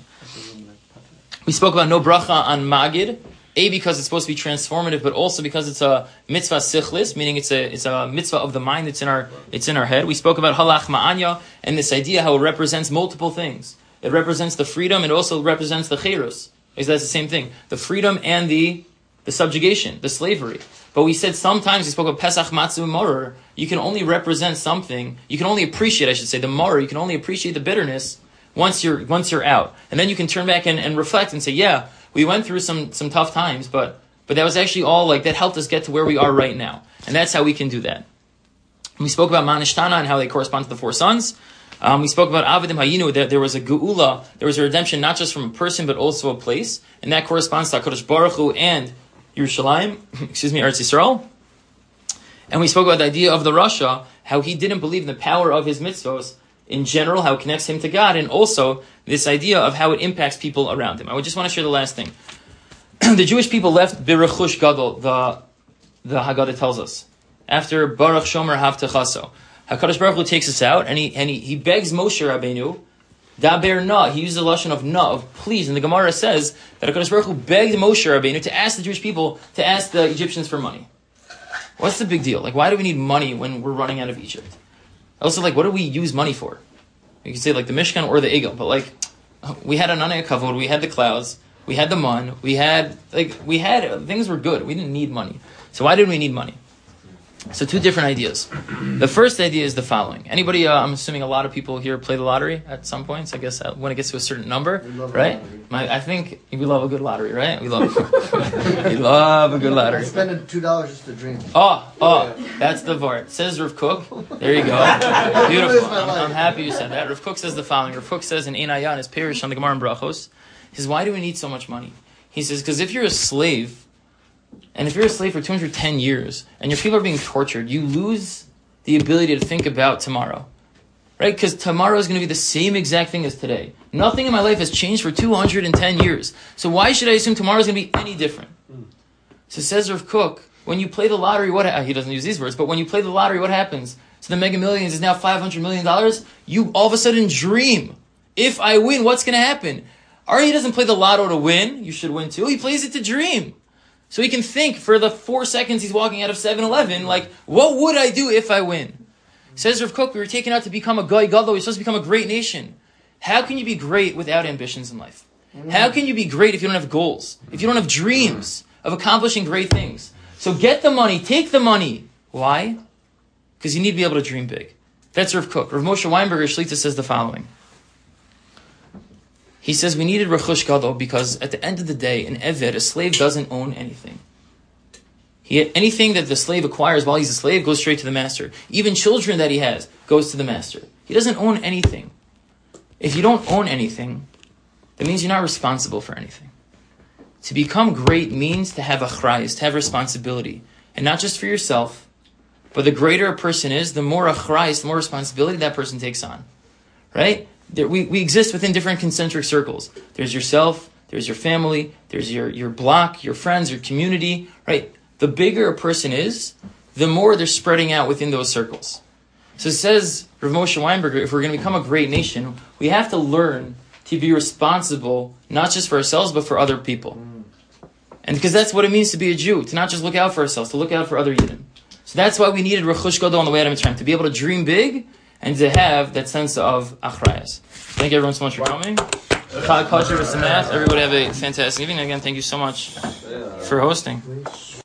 We spoke about no bracha on Magid, because it's supposed to be transformative, but also because it's a mitzvah sichlis, meaning it's a mitzvah of the mind. It's in our head. We spoke about halach ma'anya and this idea how it represents multiple things. It represents the freedom. It also represents the cherus. Because that's the same thing. The freedom and the subjugation, the slavery. But we said sometimes, we spoke about Pesach Matzu Morer. You can only represent something. You can only appreciate, I should say, the Morer. You can only appreciate the bitterness once you're out. And then you can turn back and reflect and say, yeah, we went through some tough times, but that was actually all that helped us get to where we are right now. And that's how we can do that. We spoke about Manishtana and how they correspond to the 4 sons. We spoke about Avadim Hayinu, that there was a geula, there was a redemption not just from a person but also a place, and that corresponds to HaKadosh Baruch Hu and Yerushalayim, Eretz Yisrael. And we spoke about the idea of the Rasha, how he didn't believe in the power of his mitzvos in general, how it connects him to God, and also this idea of how it impacts people around him. I just want to share the last thing. The Jewish people left Birechush Gadol, the Haggadah tells us, after Baruch Shomer Havtechaso. HaKadosh Baruch Hu takes us out, and he begs Moshe Rabbeinu, Daber na, he uses the lashon of na, of please, and the Gemara says that HaKadosh Baruch Hu begged Moshe Rabbeinu to ask the Jewish people, to ask the Egyptians for money. What's the big deal? Why do we need money when we're running out of Egypt? Also, what do we use money for? You can say, the Mishkan or the Egel, but, we had an Anei Kavod, we had the clouds, we had the man, we had, things were good. We didn't need money. So why did we need money? So 2 different ideas. The first idea is the following. Anybody, I'm assuming a lot of people here play the lottery at some points. I guess when it gets to a certain number, right? I think we love a good lottery, right? We love a good lottery. I spend $2 just to dream. Oh, that's the vart. Says Rav Kook. There you go. Beautiful. I'm happy you said that. Rav Kook says the following. Rav Kook says in Ein Ayan, his parish on the Gemara in Brachos, he says, why do we need so much money? He says, because if you're a slave, and if you're a slave for 210 years, and your people are being tortured, you lose the ability to think about tomorrow. Right? Because tomorrow is going to be the same exact thing as today. Nothing in my life has changed for 210 years. So why should I assume tomorrow is going to be any different? So says Rav Kook, when you play the lottery, he doesn't use these words, but when you play the lottery, what happens? So the Mega Millions is now $500 million. You all of a sudden dream, if I win, what's going to happen? He doesn't play the lotto to win. You should win too. He plays it to dream. So he can think for the 4 seconds he's walking out of 7-Eleven, like, what would I do if I win? Says Rav Kook, we were taken out to become a Goy Gadol. We're supposed to become a great nation. How can you be great without ambitions in life? How can you be great if you don't have goals? If you don't have dreams of accomplishing great things? So get the money, take the money. Why? Because you need to be able to dream big. That's Rav Kook. Rav Moshe Weinberger Shlita says the following. He says we needed Rechush Gadol because at the end of the day, an Eved, a slave, doesn't own anything. Anything that the slave acquires while he's a slave goes straight to the master. Even children that he has goes to the master. He doesn't own anything. If you don't own anything, that means you're not responsible for anything. To become great means to have achrayus, to have responsibility. And not just for yourself, but the greater a person is, the more achrayus, the more responsibility that person takes on. Right? We exist within different concentric circles. There's yourself, there's your family, there's your block, your friends, your community, right? The bigger a person is, the more they're spreading out within those circles. So it says Rav Moshe Weinberger, if we're going to become a great nation, we have to learn to be responsible, not just for ourselves, but for other people. And because that's what it means to be a Jew, to not just look out for ourselves, to look out for other Yidden. So that's why we needed Rechush Gadol on the way out of Mitzrayim, to be able to dream big, and to have that sense of achrayas. Thank you everyone so much for coming. Chag Kosher v'Sameach. Everybody have a fantastic evening. Again, thank you so much for hosting.